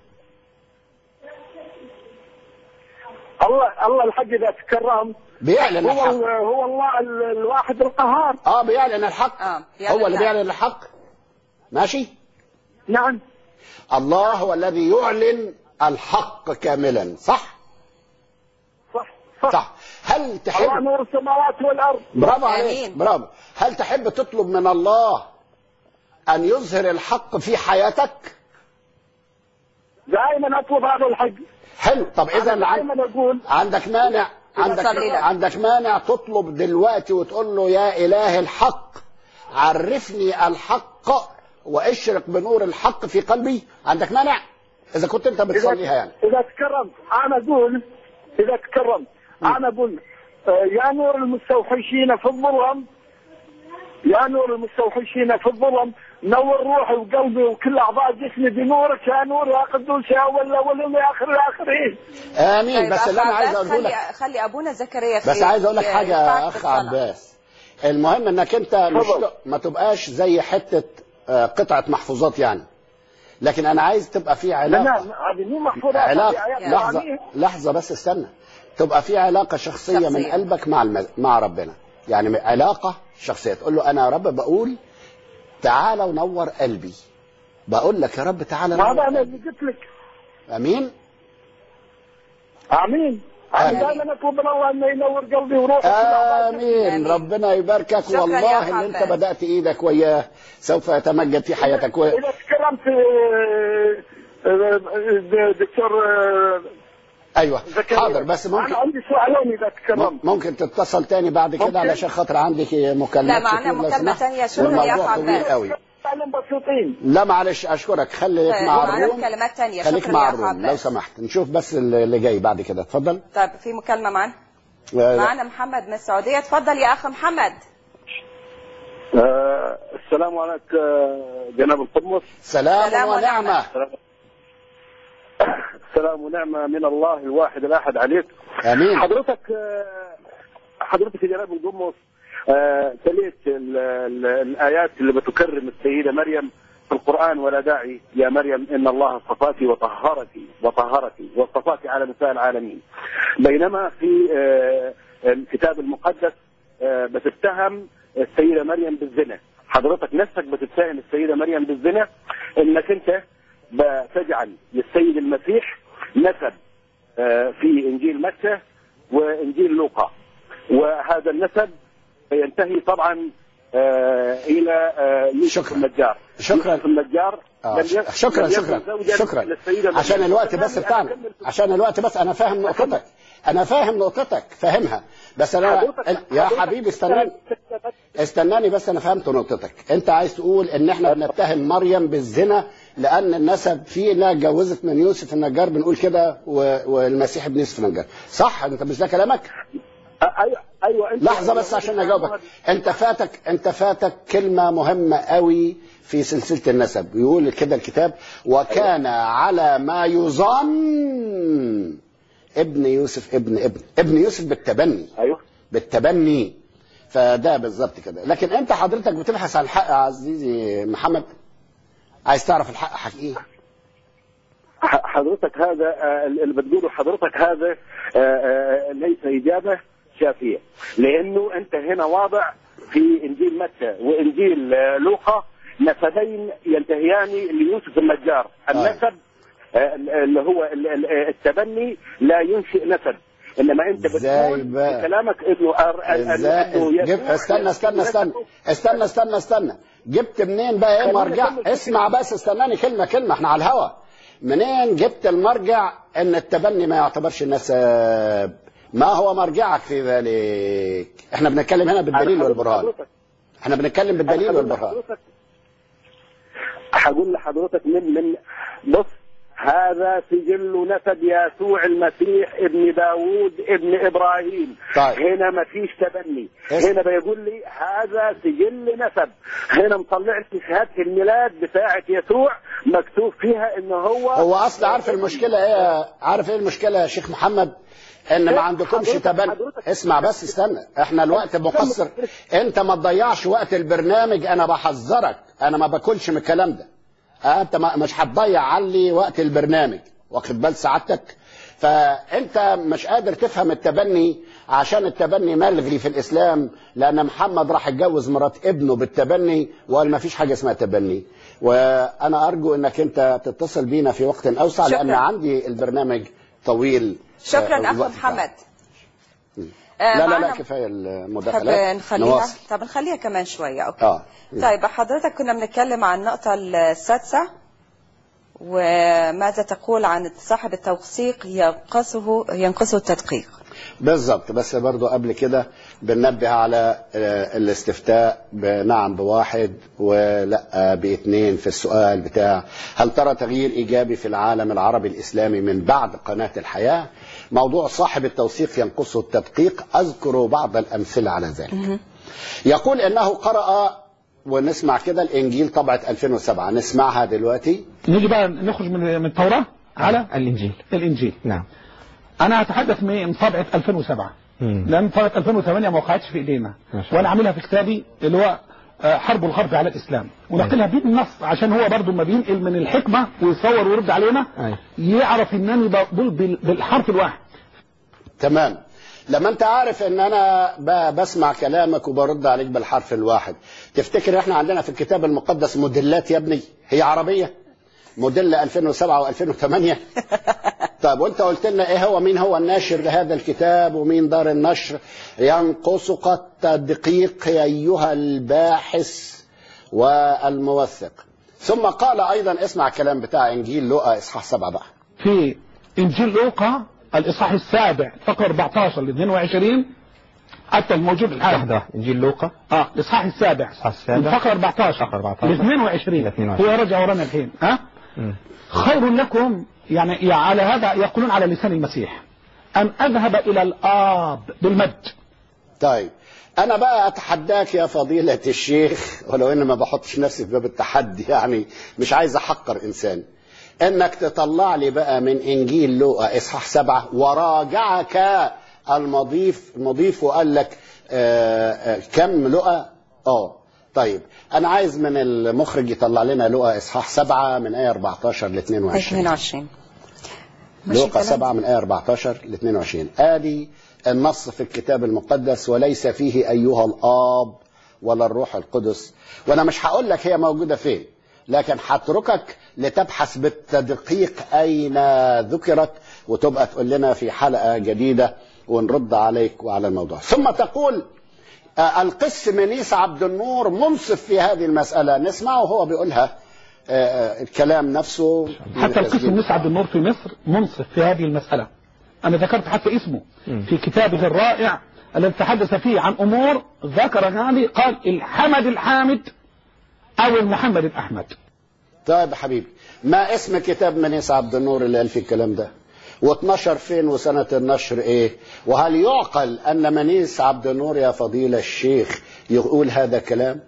الله الله الحق اذا تكرم بيعلن هو الحق. هو الله الواحد القهار. اه بيعلن الحق. آه. هو اللي بيعلن الحق. ماشي. نعم. الله هو الذي يعلن الحق كاملا. صح صح صح, صح. هل تحب الله نور السماوات والارض. برافو عليك، برافو. هل تحب تطلب من الله ان يظهر الحق في حياتك؟ دائما اطلب هذا الحق. حلو. طب اذا عن... عندك مانع عندك عندك مانع تطلب دلوقتي وتقول له يا اله الحق عرفني الحق واشرق بنور الحق في قلبي؟ عندك مانع اذا كنت انت بتصليها؟ يعني اذا تكرمت انا اقول اذا تكرمت انا اقول يا نور المستوحشين في الظلم، يا نور المستوحشين في الظلم نور روحي وقلبي وكل اعضاء جسمي بنورك يا نور يا قدوس يا اول اول يا اخر الاخرين. امين. طيب بس اللي انا عايز اقوله لك، خلي ابونا زكريا بس عايز اقول لك حاجه يا اخ عباس. المهم انك انت مش ما تبقاش زي حته قطعه محفوظات يعني، لكن انا عايز تبقى في علاقه. لا هذه مو محفوظات. علاقه لحظه لحظه بس استنى. تبقى في علاقه شخصيه, شخصية. من قلبك مع الم... مع ربنا، يعني علاقه شخصيه. تقول له انا يا رب بقول تعالى ونور قلبي، بقول لك يا رب تعالى نور قلبي. هذا انا اللي قلت لك. امين امين. انا دائما اطلب من الله انه ينور قلبي وروحي. امين. ربنا يباركك. والله ان انت بدات ايدك وياه سوف يتمجد في حياتك. و... اذا تكلمت دكتور ايوه حاضر. بس ممكن انا عندي سؤالين اذا تكرمت. ممكن تتصل تاني بعد كده علشان خاطر عندي مكالمات. لا معنا مكالمه ثانيه. شكرا يا حبيبي. بسيطين. لا معلش اشكرك. خليك مع الروم. مكالمات ثانيه. خليك مع الروم لو سمحت. نشوف بس اللي جاي بعد كده. اتفضل. طيب في مكالمه معنا معنا محمد من السعوديه. اتفضل يا اخ محمد. آه السلام عليك جناب القدمس. سلام, سلام ونعمه. سلام ونعمه من الله الواحد الاحد عليك. امين. حضرتك حضرتك يا جناب القدمس تليت الآيات اللي بتكرم السيدة مريم في القرآن: ولا داعي يا مريم إن الله اصطفاك وطهرك وطهرك واصطفاك على نساء العالمين. بينما في الكتاب المقدس بتتهم السيدة مريم بالزنا. حضرتك نفسك بتتهم السيدة مريم بالزنا، إنك أنت بتجعل للسيد المسيح نسب في إنجيل متى وإنجيل لوقا، وهذا النسب ينتهي طبعا آه الى آه يوسف النجار. شكرا يوسف النجار. آه شكرا شكرا شكرا عشان الوقت بس بتاعنا، عشان الوقت بس. انا فاهم نقطتك، انا فاهم نقطتك، فاهمها. بس انا يا حبيبي استناني استناني بس. انا فهمت نقطتك. انت عايز تقول ان احنا بنتهم مريم بالزنا لان النسب فيه انها اتجوزت من يوسف النجار، بنقول كده، والمسيح ابن يوسف النجار. صح؟ انت مش ده كلامك؟ ايوه ايوه. لحظه بس عشان اجاوبك. انت فاتك انت فاتك كلمه مهمه قوي في سلسله النسب. يقول كده الكتاب: وكان على ما يظن ابن يوسف ابن ابن ابن يوسف بالتبني. ايوه بالتبني. فده بالظبط كده. لكن انت حضرتك بتبحث عن الحق يا عزيزي محمد، عايز تعرف الحق حقيقي. حضرتك هذا اللي بتقوله حضرتك هذا ليس اجابه شافيه، لانه انت هنا واضع في انجيل متى وانجيل لوقا نسبين ينتهيان ليوسف النجار. النسب اللي هو التبني لا ينشئ نسب، انما انت بتقول كلامك انه استنى استنى استنى استنى استنى استنى جبت منين بقى ايه مرجع؟ اسمع بس، استناني كلمه كلمه، احنا على الهوا. منين جبت المرجع ان التبني ما يعتبرش نسب؟ ما هو مرجعك في ذلك؟ احنا بنتكلم هنا بالدليل والبرهان، احنا بنتكلم بالدليل والبرهان. هقول لحضرتك من من بص، هذا سجل نسب يسوع المسيح ابن داوود ابن إبراهيم. طيب. هنا ما فيش تبني، هنا بيقول لي هذا سجل نسب. هنا مطلع لي شهادة الميلاد بتاعة يسوع مكتوب فيها ان هو هو اصل عارف المشكلة ايه؟ عارف ايه المشكلة يا شيخ محمد؟ ان ما عندكمش تبني. اسمع بس استنى، احنا الوقت مقصر، انت ما تضيعش وقت البرنامج، انا بحذرك، انا ما باكلش من الكلام ده. انت مش هتضيع علي وقت البرنامج، واخد بال سعادتك؟ فانت مش قادر تفهم التبني، عشان التبني ملغي في الاسلام، لان محمد راح يتجوز مرات ابنه بالتبني وقال ما فيش حاجه اسمها تبني. وانا ارجو انك انت تتصل بينا في وقت اوسع، شكرا. لان عندي البرنامج طويل. شكرا اخو محمد. لا لا لا كفايه المداخلات، نخليها. طب نخليها كمان شويه. اوكي. اه طيب حضرتك كنا بنتكلم عن النقطه السادسه، وماذا تقول عن صاحب التوثيق ينقصه ينقصه التدقيق؟ بالضبط، بس برضو قبل كده بننبه على الاستفتاء بنعم بواحد ولا باثنين في السؤال بتاع هل ترى تغيير إيجابي في العالم العربي الإسلامي من بعد قناة الحياة؟ موضوع صاحب التوثيق ينقصه التدقيق، أذكر بعض الأمثلة على ذلك. يقول إنه قرأ، ونسمع كده الإنجيل طبعة ألفين وسبعة، نسمعها دلوقتي. نيجي بقى نخرج من التوراة على الإنجيل. الإنجيل. نعم. أنا أتحدث من طبعة ألفين وسبعة، مم. لأن طبعة ألفين وثمانية ما وقعتش في إيدينا، وأنا عاملها في كتابي اللي هو حرب الغرب على الإسلام، ونقلها بالنص عشان هو برضو ما بينقل من الحكمة ويصور ويرد علينا، أي. يعرف إنني بقول بالحرف الواحد. تمام. لما انت عارف ان انا بسمع كلامك وبرد عليك بالحرف الواحد، تفتكر احنا عندنا في الكتاب المقدس موديلات يا ابني؟ هي عربية موديل ألفين وسبعة وألفين وثمانية؟ طيب وانت قلت لنا ايه هو، مين هو الناشر لهذا الكتاب ومين دار النشر؟ ينقصك التدقيق ايها الباحث والموثق. ثم قال ايضا، اسمع الكلام بتاع انجيل لوقا اصحاح سبعة بقى. في انجيل لوقا الاصحاح السابع فقره أربعتاشر ل اثنين وعشرين، حتى الموجود الآن. انجيل لوقا اه الاصحاح السابع فقره أربعتاشر ل اثنين وعشرين، هو رجع ورانا الحين. ها م. خير لكم، يعني على هذا يقولون على لسان المسيح، ان اذهب الى الاب بالمجد. طيب انا بقى اتحداك يا فضيلة الشيخ، ولو ان ما بحطش نفسي في باب التحدي، يعني مش عايز احقر انسان، انك تطلع لي بقى من انجيل لوقا اصحاح سبعة، وراجعك المضيف المضيف وقال لك آآ آآ كم لوقا. اه طيب انا عايز من المخرج يطلع لنا لوقا اصحاح سبعة من ايه أربعتاشر ل اثنين وعشرين. لوقا سبعة من ايه أربعتاشر ل اثنين وعشرين. ادي النص في الكتاب المقدس، وليس فيه ايها الاب ولا الروح القدس. وانا مش هقول لك هي موجودة فين، لكن هتركك لتبحث بالتدقيق اين ذكرت، وتبقى تقول لنا في حلقة جديدة ونرد عليك وعلى الموضوع. ثم تقول آه القس منيس عبد النور منصف في هذه المسألة، نسمعه هو بيقولها آه الكلام نفسه. حتى القس منيس عبد النور في مصر منصف في هذه المسألة، أنا ذكرت حتى اسمه في كتابه الرائع الذي تحدث فيه عن أمور ذكر هذه، قال الحمد الحامد أو المحمد الأحمد. طيب حبيبي، ما اسم كتاب منيس عبد النور اللي قال فيه الكلام ده؟ واتنشر فين وسنة النشر ايه؟ وهل يعقل ان منيس عبد النور يا فضيلة الشيخ يقول هذا الكلام؟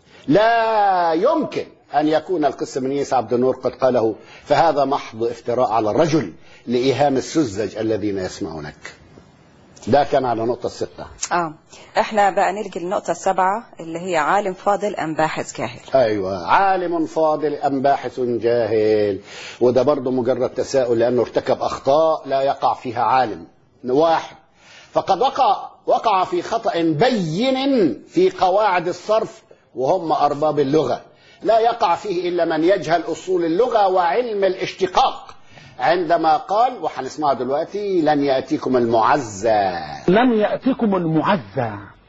لا يمكن ان يكون القس منيس عبد النور قد قاله، فهذا محض افتراء على الرجل لإيهام السذج الذين يسمعونك. ده كان على نقطة الستة. اه احنا بقى نلقي النقطة السبعة اللي هي عالم فاضل ام باحث جاهل. ايوه، عالم فاضل ام باحث جاهل، وده برضه مجرد تساؤل، لانه ارتكب اخطاء لا يقع فيها عالم واحد، فقد وقع وقع في خطأ بين في قواعد الصرف، وهم ارباب اللغة، لا يقع فيه الا من يجهل اصول اللغة وعلم الاشتقاق. عندما قال، وهنسمعه دلوقتي، لن يأتيكم المعزى. لن يأتيكم المعزى.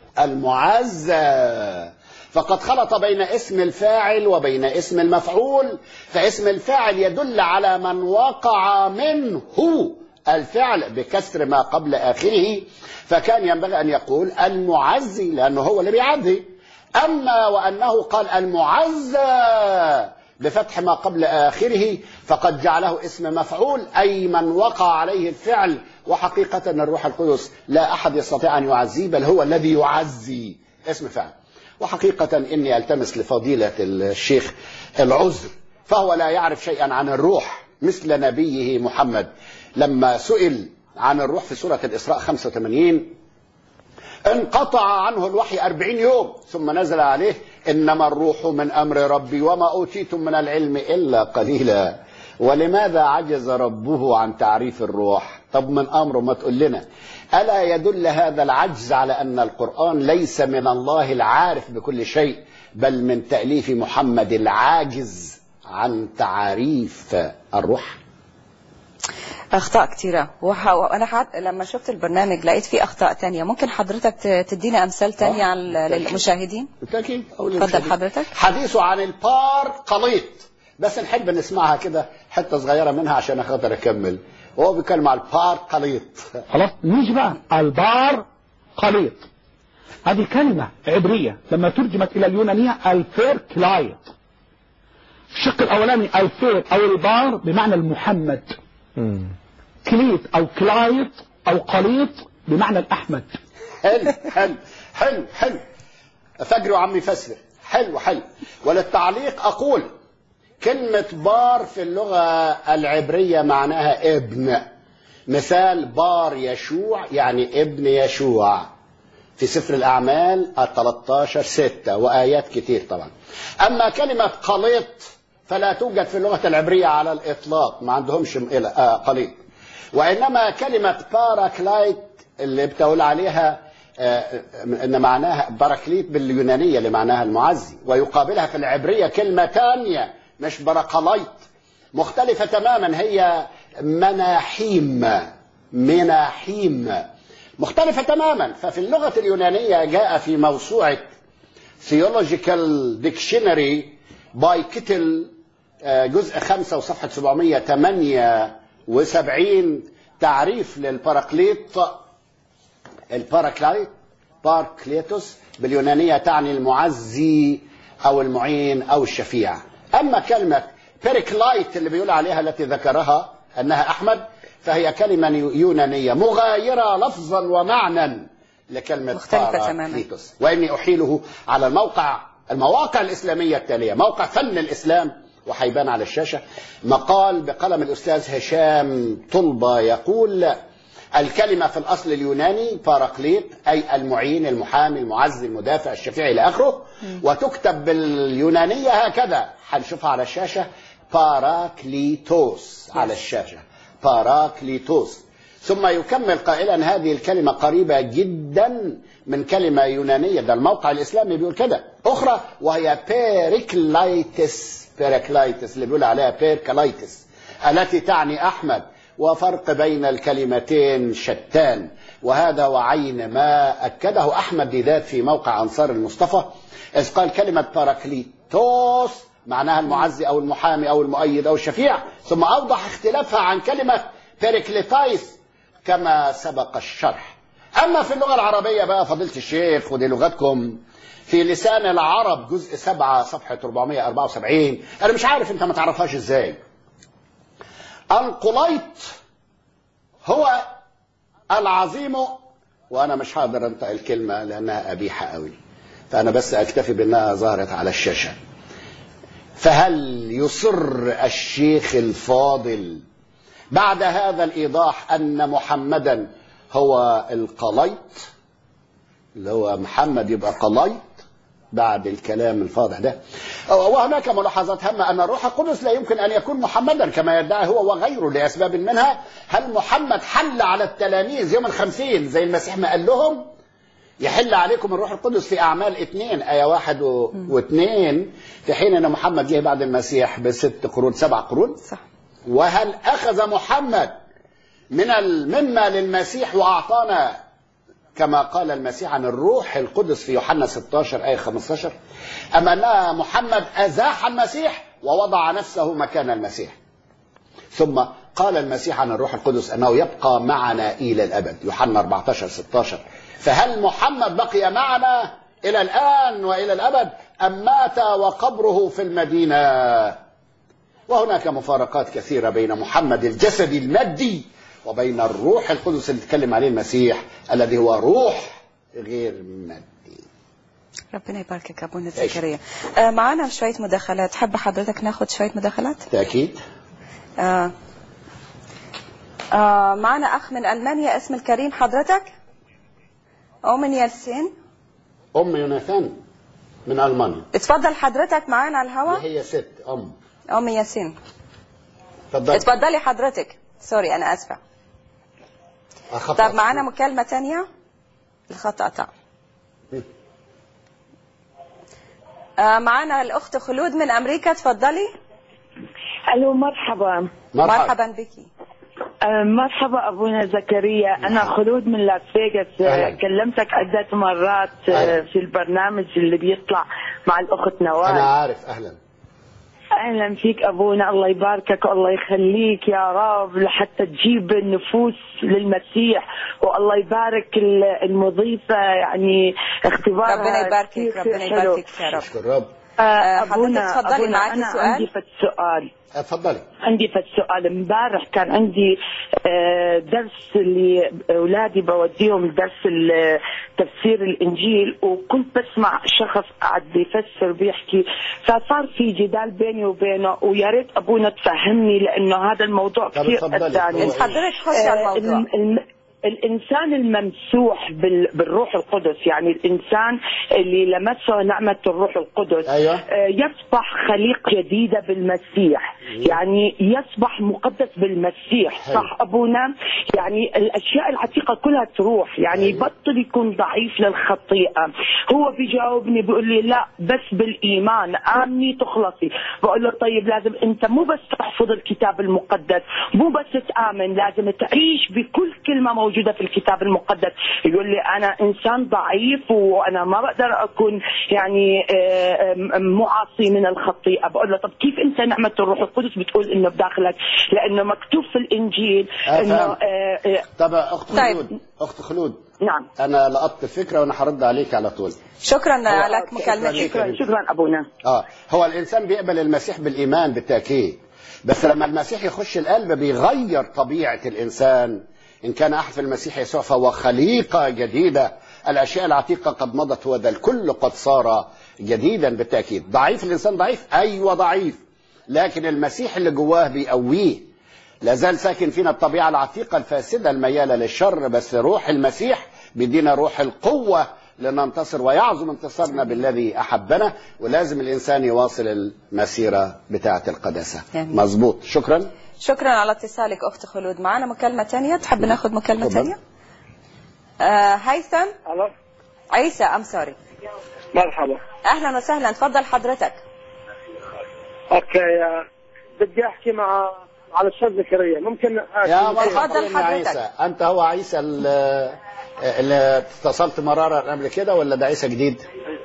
المعزى فقد خلط بين اسم الفاعل وبين اسم المفعول، فاسم الفاعل يدل على من وقع منه الفعل بكسر ما قبل آخره، فكان ينبغي أن يقول المعزي لأنه هو اللي بيعزي. أما وأنه قال المعزى بفتح ما قبل آخره فقد جعله اسم مفعول، أي من وقع عليه الفعل. وحقيقة الروح القدس لا أحد يستطيع أن يعزيه، بل هو الذي يعزي، اسم فعل. وحقيقة إني ألتمس لفضيلة الشيخ العذر، فهو لا يعرف شيئا عن الروح مثل نبيه محمد. لما سئل عن الروح في سورة الإسراء خمسة وثمانين انقطع عنه الوحي أربعين يوم ثم نزل عليه إنما الروح من أمر ربي وما أوتيتم من العلم إلا قليلا. ولماذا عجز ربه عن تعريف الروح؟ طب من أمره ما تقول لنا. ألا يدل هذا العجز على أن القرآن ليس من الله العارف بكل شيء، بل من تأليف محمد العاجز عن تعريف الروح؟ أخطاء كثيرة، وأنا حد... لما شفت البرنامج لقيت فيه أخطاء تانية. ممكن حضرتك تدينا أمثال تانية عن للمشاهدين؟ بالتأكيد. تفضل حضرتك. حديثه عن البار قليط، بس نحب نسمعها كده حتة صغيرة منها عشان أخاطر أكمل. وهو بيتكلم عن البار قليط. خلاص نيجي بقى. البار قليط هذه كلمة عبرية لما ترجمت إلى اليونانية الفير كلايط. الشق الأولاني الفير أو البار بمعنى المحمد، كليط أو كلايط أو قليط بمعنى الأحمد. حلو حلو حلو حلو فجر عمي فسر. حلو حلو. وللتعليق أقول كلمة بار في اللغة العبرية معناها ابن. مثال بار يشوع يعني ابن يشوع في سفر الأعمال ثلاثة عشر ستة وآيات كتير طبعا. أما كلمة قليط فلا توجد في اللغة العبرية على الإطلاق، ما عندهمش آه قليط. وإنما كلمة باراكلايت اللي بتقول عليها آه إن معناها باراكليت باليونانية اللي معناها المعزي، ويقابلها في العبرية كلمة تانية مش باراكلايت مختلفة تماما، هي مناحيم. مناحيم مختلفة تماما. ففي اللغة اليونانية جاء في موسوعة Theological Dictionary باي كيتل جزء خمسة وصفحة سبعمية وثمانية وسبعين تعريف للباراكليط. الباراكليط باراكليتوس باليونانية تعني المعزي أو المعين أو الشفيع. أما كلمة بيريكلايت اللي بيقول عليها التي ذكرها أنها أحمد فهي كلمة يونانية مغايرة لفظا ومعنى لكلمة باراكليتوس. وإني أحيله على الموقع المواقع الإسلامية التالية: موقع فن الإسلام، وحيبان على الشاشة مقال بقلم الأستاذ هشام طلبة يقول الكلمة في الأصل اليوناني باراكليط أي المعين المحامي المعزي المدافع الشفيع إلى آخره، وتكتب باليونانية هكذا هنشوفها على الشاشة باراكليتوس على الشاشة باراكليتوس. ثم يكمل قائلا هذه الكلمة قريبة جدا من كلمة يونانية، ده الموقع الإسلامي بيقول كده، أخرى وهي بيريكلايتس. بيريكلايتس اللي بيقول عليها بيركلايتس التي تعني أحمد، وفرق بين الكلمتين شتان. وهذا وعين ما أكده أحمد ديدات في موقع أنصار المصطفى إذ قال كلمة باراكليتوس معناها المعزي أو المحامي أو المؤيد أو الشفيع، ثم أوضح اختلافها عن كلمة بيريكليتايس كما سبق الشرح. أما في اللغة العربية بقى فضيلة الشيخ ودي لغتكم في لسان العرب جزء سبعة صفحة أربعمية وأربعة وسبعين، أنا مش عارف أنت ما تعرفهاش إزاي. القليط هو العظيم، وأنا مش هقدر أنطق الكلمة لأنها قبيحة قوي، فأنا بس أكتفي بأنها ظهرت على الشاشة. فهل يصر الشيخ الفاضل بعد هذا الإيضاح أن محمدا هو القليط اللي هو محمد يبقى قليط بعد الكلام الفاضح ده؟ وهناك ملاحظات هامة أن الروح القدس لا يمكن أن يكون محمدا كما يدعي هو وغيره لأسباب منها. هل محمد حل على التلاميذ يوم الخمسين زي المسيح ما قال لهم يحل عليكم الروح القدس في أعمال اثنين آية واحد واثنين، في حين أن محمد جه بعد المسيح بست قرون سبع قرون؟ صح. وهل أخذ محمد من مما للمسيح وأعطانا كما قال المسيح عن الروح القدس في يوحنا ستة عشر آية خمسة عشر، أم أن محمد أزاح المسيح ووضع نفسه مكان المسيح؟ ثم قال المسيح عن الروح القدس أنه يبقى معنا إلى الأبد، يوحنا أربعة عشر ستة عشر. فهل محمد بقي معنا إلى الآن وإلى الأبد أم مات وقبره في المدينة؟ وهناك مفارقات كثيرة بين محمد الجسد المادي وبين الروح القدس اللي تكلم عليه المسيح الذي هو روح غير مادي. ربنا يباركك أبونا زكريا. آه معنا شوية مداخلات، حب حضرتك ناخد شوية مداخلات؟ تأكيد. آه. آه معنا أخ من ألمانيا اسم الكريم حضرتك؟ أم ياسين. أم يوناثان من ألمانيا. اتفضل حضرتك معانا على الهواء. هي ست أم. أم ياسين. اتفضلي. اتفضلي حضرتك. سوري أنا آسفة. طب معانا مكالمة تانية؟ الخط قطع. آه معانا الأخت خلود من أمريكا، اتفضلي. ألو مرحبا. مرحبا, مرحبا بكي. آه مرحبا أبونا زكريا، أنا خلود من لاس فيغاس. آه كلمتك عدة مرات آه في البرنامج اللي بيطلع مع الأخت نوال. أنا عارف. أهلا أهلا فيك أبونا، الله يباركك والله يخليك يا رب لحتى تجيب النفوس للمسيح، والله يبارك المضيفة يعني اختبارها. ربنا يباركك. ربنا يباركك يا رب. شكرا رب. آه أبونا, أبونا معاكي أنا سؤال؟ عندي فت سؤال. اتفضلي. عندي فت سؤال. امبارح كان عندي درس اللي أولادي بوديهم درس تفسير الإنجيل، وكنت بسمع شخص قاعد بيفسر بيحكي، فصار في جدال بيني وبينه، ويا ريت أبونا تفهمني لأنه هذا الموضوع كثير أذاني. حضرتك خشي على الموضوع. الإنسان الممسوح بالروح القدس، يعني الإنسان اللي لمسه نعمة الروح القدس، أيوة. يصبح خليق جديدة بالمسيح، يعني يصبح مقدس بالمسيح. حلو. صح أبونا؟ يعني الأشياء العتيقة كلها تروح، يعني أيوة. يبطل يكون ضعيف للخطيئة. هو بيجاوبني بيقول لي لا بس بالإيمان آمني تخلصي. بقول له طيب لازم أنت مو بس تحفظ الكتاب المقدس، مو بس تآمن، لازم تعيش بكل كلمة موجودة في الكتاب المقدس. يقول لي أنا إنسان ضعيف وأنا ما بقدر أكون يعني معاصي من الخطيئة. بقول له طب كيف أنت نعمة الروح القدس بتقول إنه بداخلك؟ لأنه مكتوب في الإنجيل إنه. طب أخت خلود. طيب. أخت خلود. نعم. أنا لقطت الفكرة وأنا هرد عليك على طول. شكرا لك مكالمتك. شكرا شكرا أبونا. آه هو الإنسان بيقبل المسيح بالإيمان بالتأكيد، بس لما المسيح يخش القلب بيغير طبيعة الإنسان. إن كان أحد في المسيح يسوع فهو خليقة جديدة، الأشياء العتيقة قد مضت وذا الكل قد صار جديدا بالتأكيد. ضعيف الإنسان ضعيف، أيوة ضعيف، لكن المسيح اللي جواه بيقويه. لازال ساكن فينا الطبيعة العتيقة الفاسدة الميالة للشر، بس روح المسيح بيدينا روح القوة لننتصر ويعظم انتصارنا بالذي أحبنا. ولازم الإنسان يواصل المسيرة بتاعة القداسة. مظبوط. شكرا. شكرا على اتصالك أخت خلود. معنا مكالمة تانية، تحب ناخد مكالمة تانية؟ آه هيثم. الو. عيسى ام سوري. مرحبا. اهلا وسهلا، تفضل حضرتك. اوكي بدي احكي مع على الشيخ زكريا، ممكن يا مرحبا عيسى. انت هو عيسى اللي اتصلت مرارا قبل كده ولا ده عيسى جديد؟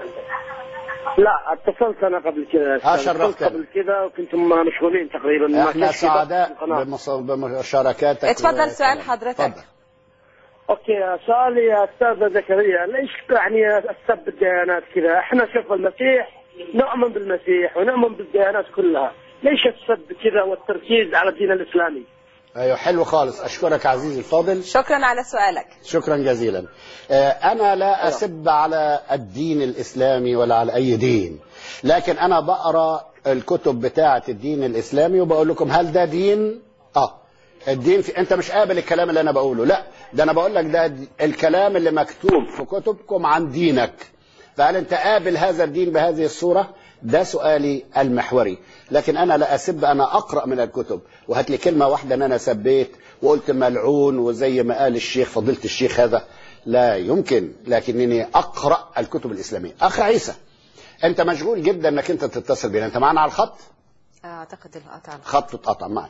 لا اتصلت انا قبل كده. اه شرفتنا قبل كده وكنتم مشغولين تقريبا. احنا سعداء بمشاركاتك. اتفضل سؤال حضرتك. اتفضل. اوكي سؤالي يا استاذ زكريا، ليش يعني السب الديانات كذا؟ احنا شوف المسيح نؤمن بالمسيح ونؤمن بالديانات كلها، ليش السب كذا والتركيز على الدين الاسلامي؟ ايوه حلو خالص. اشكرك عزيزي الفاضل. شكرا على سؤالك. شكرا جزيلا. انا لا اسب على الدين الاسلامي ولا على اي دين، لكن انا بقرا الكتب بتاعه الدين الاسلامي وبقول لكم هل ده دين؟ اه الدين في... انت مش قابل الكلام اللي انا بقوله، لا ده انا بقول لك ده الكلام اللي مكتوب في كتبكم عن دينك، فهل انت قابل هذا الدين بهذه الصوره؟ ده سؤالي المحوري. لكن انا لا اسب، انا اقرا من الكتب. وهات لي كلمه واحده ان انا سبيت وقلت ملعون وزي ما قال الشيخ فضيله الشيخ هذا لا يمكن، لكنني اقرا الكتب الاسلاميه. اخ عيسى انت مشغول جدا انك انت تتصل بينا، انت معنا على الخط؟ اعتقد القطع. خط اتقطع معنا.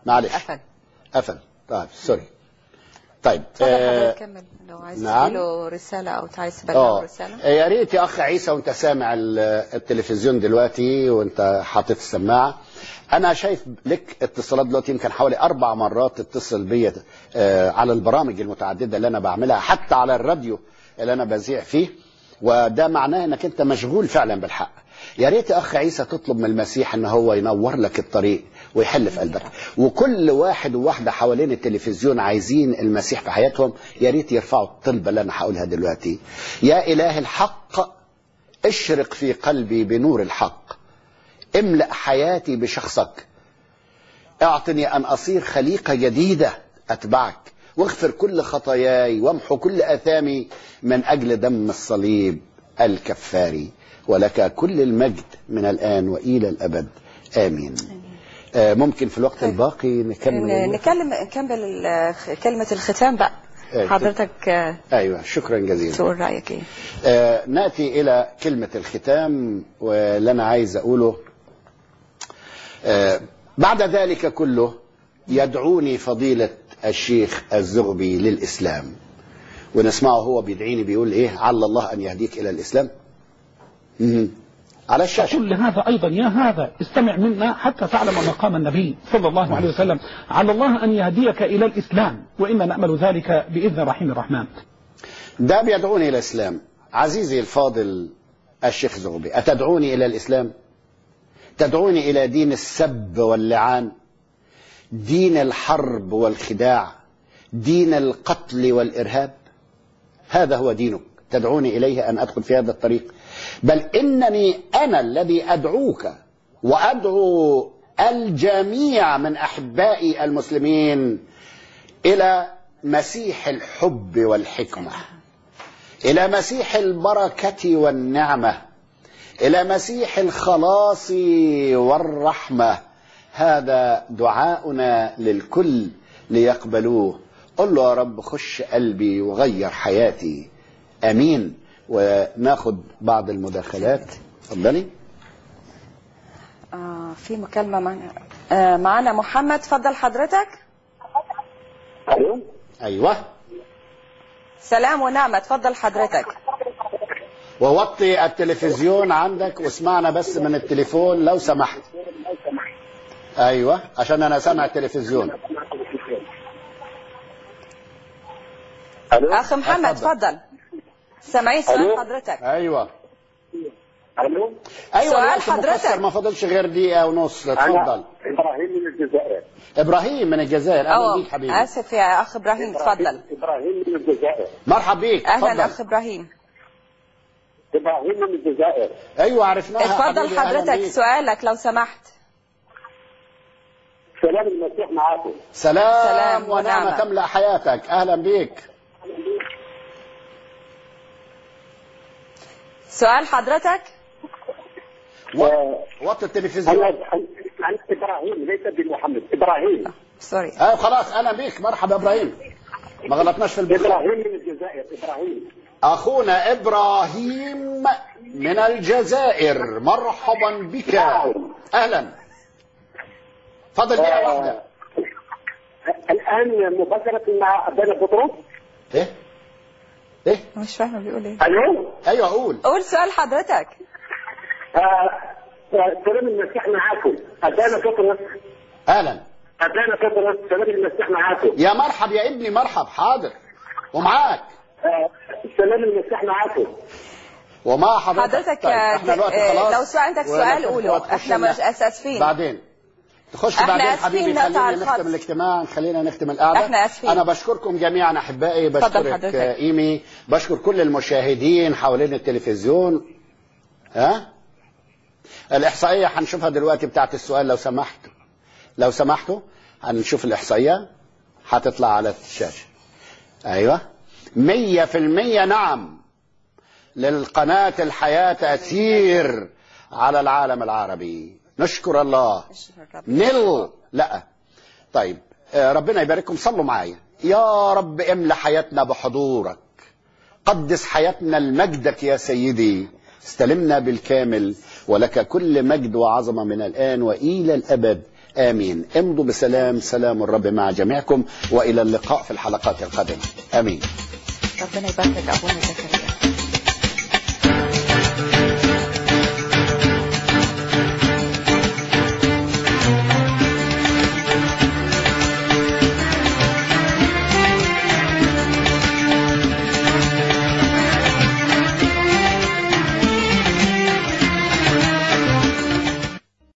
معلش قفل قفل طيب سوري. طيب آه كمل لو عايز نعم. تقول رسالة أو عايز تبلغ رسالة. يا ريت يا أخ عيسى وأنت سامع التلفزيون دلوقتي وأنت حاطط السماعة، أنا شايف لك اتصالات دلوقتي يمكن حوالي أربع مرات تتصل بي على البرامج المتعددة اللي أنا بعملها، حتى على الراديو اللي أنا بذيع فيه، وده معناه أنك أنت مشغول فعلا بالحق. يا ريت يا أخ عيسى تطلب من المسيح أن هو ينور لك الطريق ويحل في قلبك. وكل واحد وواحدة حوالين التلفزيون عايزين المسيح في حياتهم، يا ريت يرفعوا الطلبة اللي أنا هقولها دلوقتي. يا إله الحق اشرق في قلبي بنور الحق، املأ حياتي بشخصك، اعطني أن أصير خليقة جديدة أتبعك، واغفر كل خطاياي وامحو كل أثامي من أجل دم الصليب الكفاري، ولك كل المجد من الآن وإلى الأبد آمين. آه ممكن في الوقت الباقي نكمل نكلم نكمل كلمة الختام بقى. آه حضرتك آه أيوة شكرا جزيلا. تقول رأيك إيه؟ آه نأتي إلى كلمة الختام، واللي أنا عايز أقوله آه بعد ذلك كله يدعوني فضيلة الشيخ الزغبي للإسلام، ونسمعه هو بيدعيني بيقول إيه؟ عل الله أن يهديك إلى الإسلام. مم. على الشاشة. أقول لهذا أيضا يا هذا استمع منا حتى تعلم مقام النبي صلى الله عليه وسلم، على الله أن يهديك إلى الإسلام، وإنا نأمل ذلك بإذن رحيم الرحمن. ده بيدعوني إلى الإسلام. عزيزي الفاضل الشيخ زغبي، أتدعوني إلى الإسلام؟ تدعوني إلى دين السب واللعان، دين الحرب والخداع، دين القتل والإرهاب؟ هذا هو دينك، تدعوني إليه أن أدخل في هذا الطريق؟ بل إنني أنا الذي أدعوك وأدعو الجميع من أحبائي المسلمين إلى مسيح الحب والحكمة، إلى مسيح البركة والنعمة، إلى مسيح الخلاص والرحمة. هذا دعاؤنا للكل ليقبلوه. قل له يا رب خش قلبي وغير حياتي. أمين. وناخد بعض المداخلات. اتفضلي. آه في مكالمة معنا. آه معنا محمد، تفضل حضرتك. الو. ايوه. سلام ونعمة، تفضل حضرتك. ووطي التلفزيون عندك واسمعنا بس من التليفون لو سمحت. ايوه عشان انا سامع التلفزيون. اخ محمد تفضل، سامعين سؤال حضرتك. ايوه الو. ايوه سؤال حضرتك ما فاضلش غير دقيقه ونص. اتفضل. ابراهيم من الجزائر. ابراهيم من الجزائر. اهلا بيك حبيبي. اسف يا اخ ابراهيم، تفضل. ابراهيم من الجزائر. مرحب بيك. اهلا اخ ابراهيم. ابراهيم من الجزائر. ايوه عرفناها. اتفضل حضرتك سؤالك لو سمحت. سلام المسيح معاكم. سلام, سلام ونعمة, ونعمة تملأ حياتك. اهلا بيك. سؤال حضرتك. وطي التلفزيون. انا انا ابراهيم ليس بمحمد. ابراهيم. سوري. ايوه خلاص اهلا بيك. مرحبا ابراهيم. ما غلطناش في البيت. ابراهيم من الجزائر. ابراهيم. اخونا ابراهيم من الجزائر. مرحبا بك. اهلا. فضل دقيقة آه واحدة. الان مباشرة مع ابانا بطرس. ايه؟ ايه؟ مش فاهمة بيقول ايه. الو. ايوه قول. قول سؤال حضرتك. سلام المسيح معاكم. ابانا بطرس. اهلا. ابانا بطرس. سلام المسيح معاكم. يا مرحب يا ابني. مرحب. حاضر ومعاك. آه سلام المسيح معاكم. وما حضرتك. حضرتك طيب. احنا خلاص. لو سؤال عندك سؤال قوله. احنا مش اسفين. بعدين تخش بعدين حبيبي. خلينا نختم الاجتماع. خلينا نختم القعده. احنا اسفين. انا بشكركم جميعا احبائي. بشكرك ايمي. بشكر كل المشاهدين حوالين التلفزيون. ها الاحصائيه هنشوفها دلوقتي بتاعت السؤال لو سمحتوا. لو سمحتوا هنشوف الاحصائيه هتطلع على الشاشه. ايوه مية في المية نعم. للقناه الحياه تاثير على العالم العربي. نشكر الله. نل لا طيب ربنا يبارككم. صلوا معايا. يا رب املى حياتنا بحضورك. قدس حياتنا لمجدك يا سيدي. استلمنا بالكامل ولك كل مجد وعظمة من الآن وإلى الأبد آمين. امضوا بسلام، سلام الرب مع جميعكم، وإلى اللقاء في الحلقات القادمة. آمين. ربنا يبارك أبونا زكريا.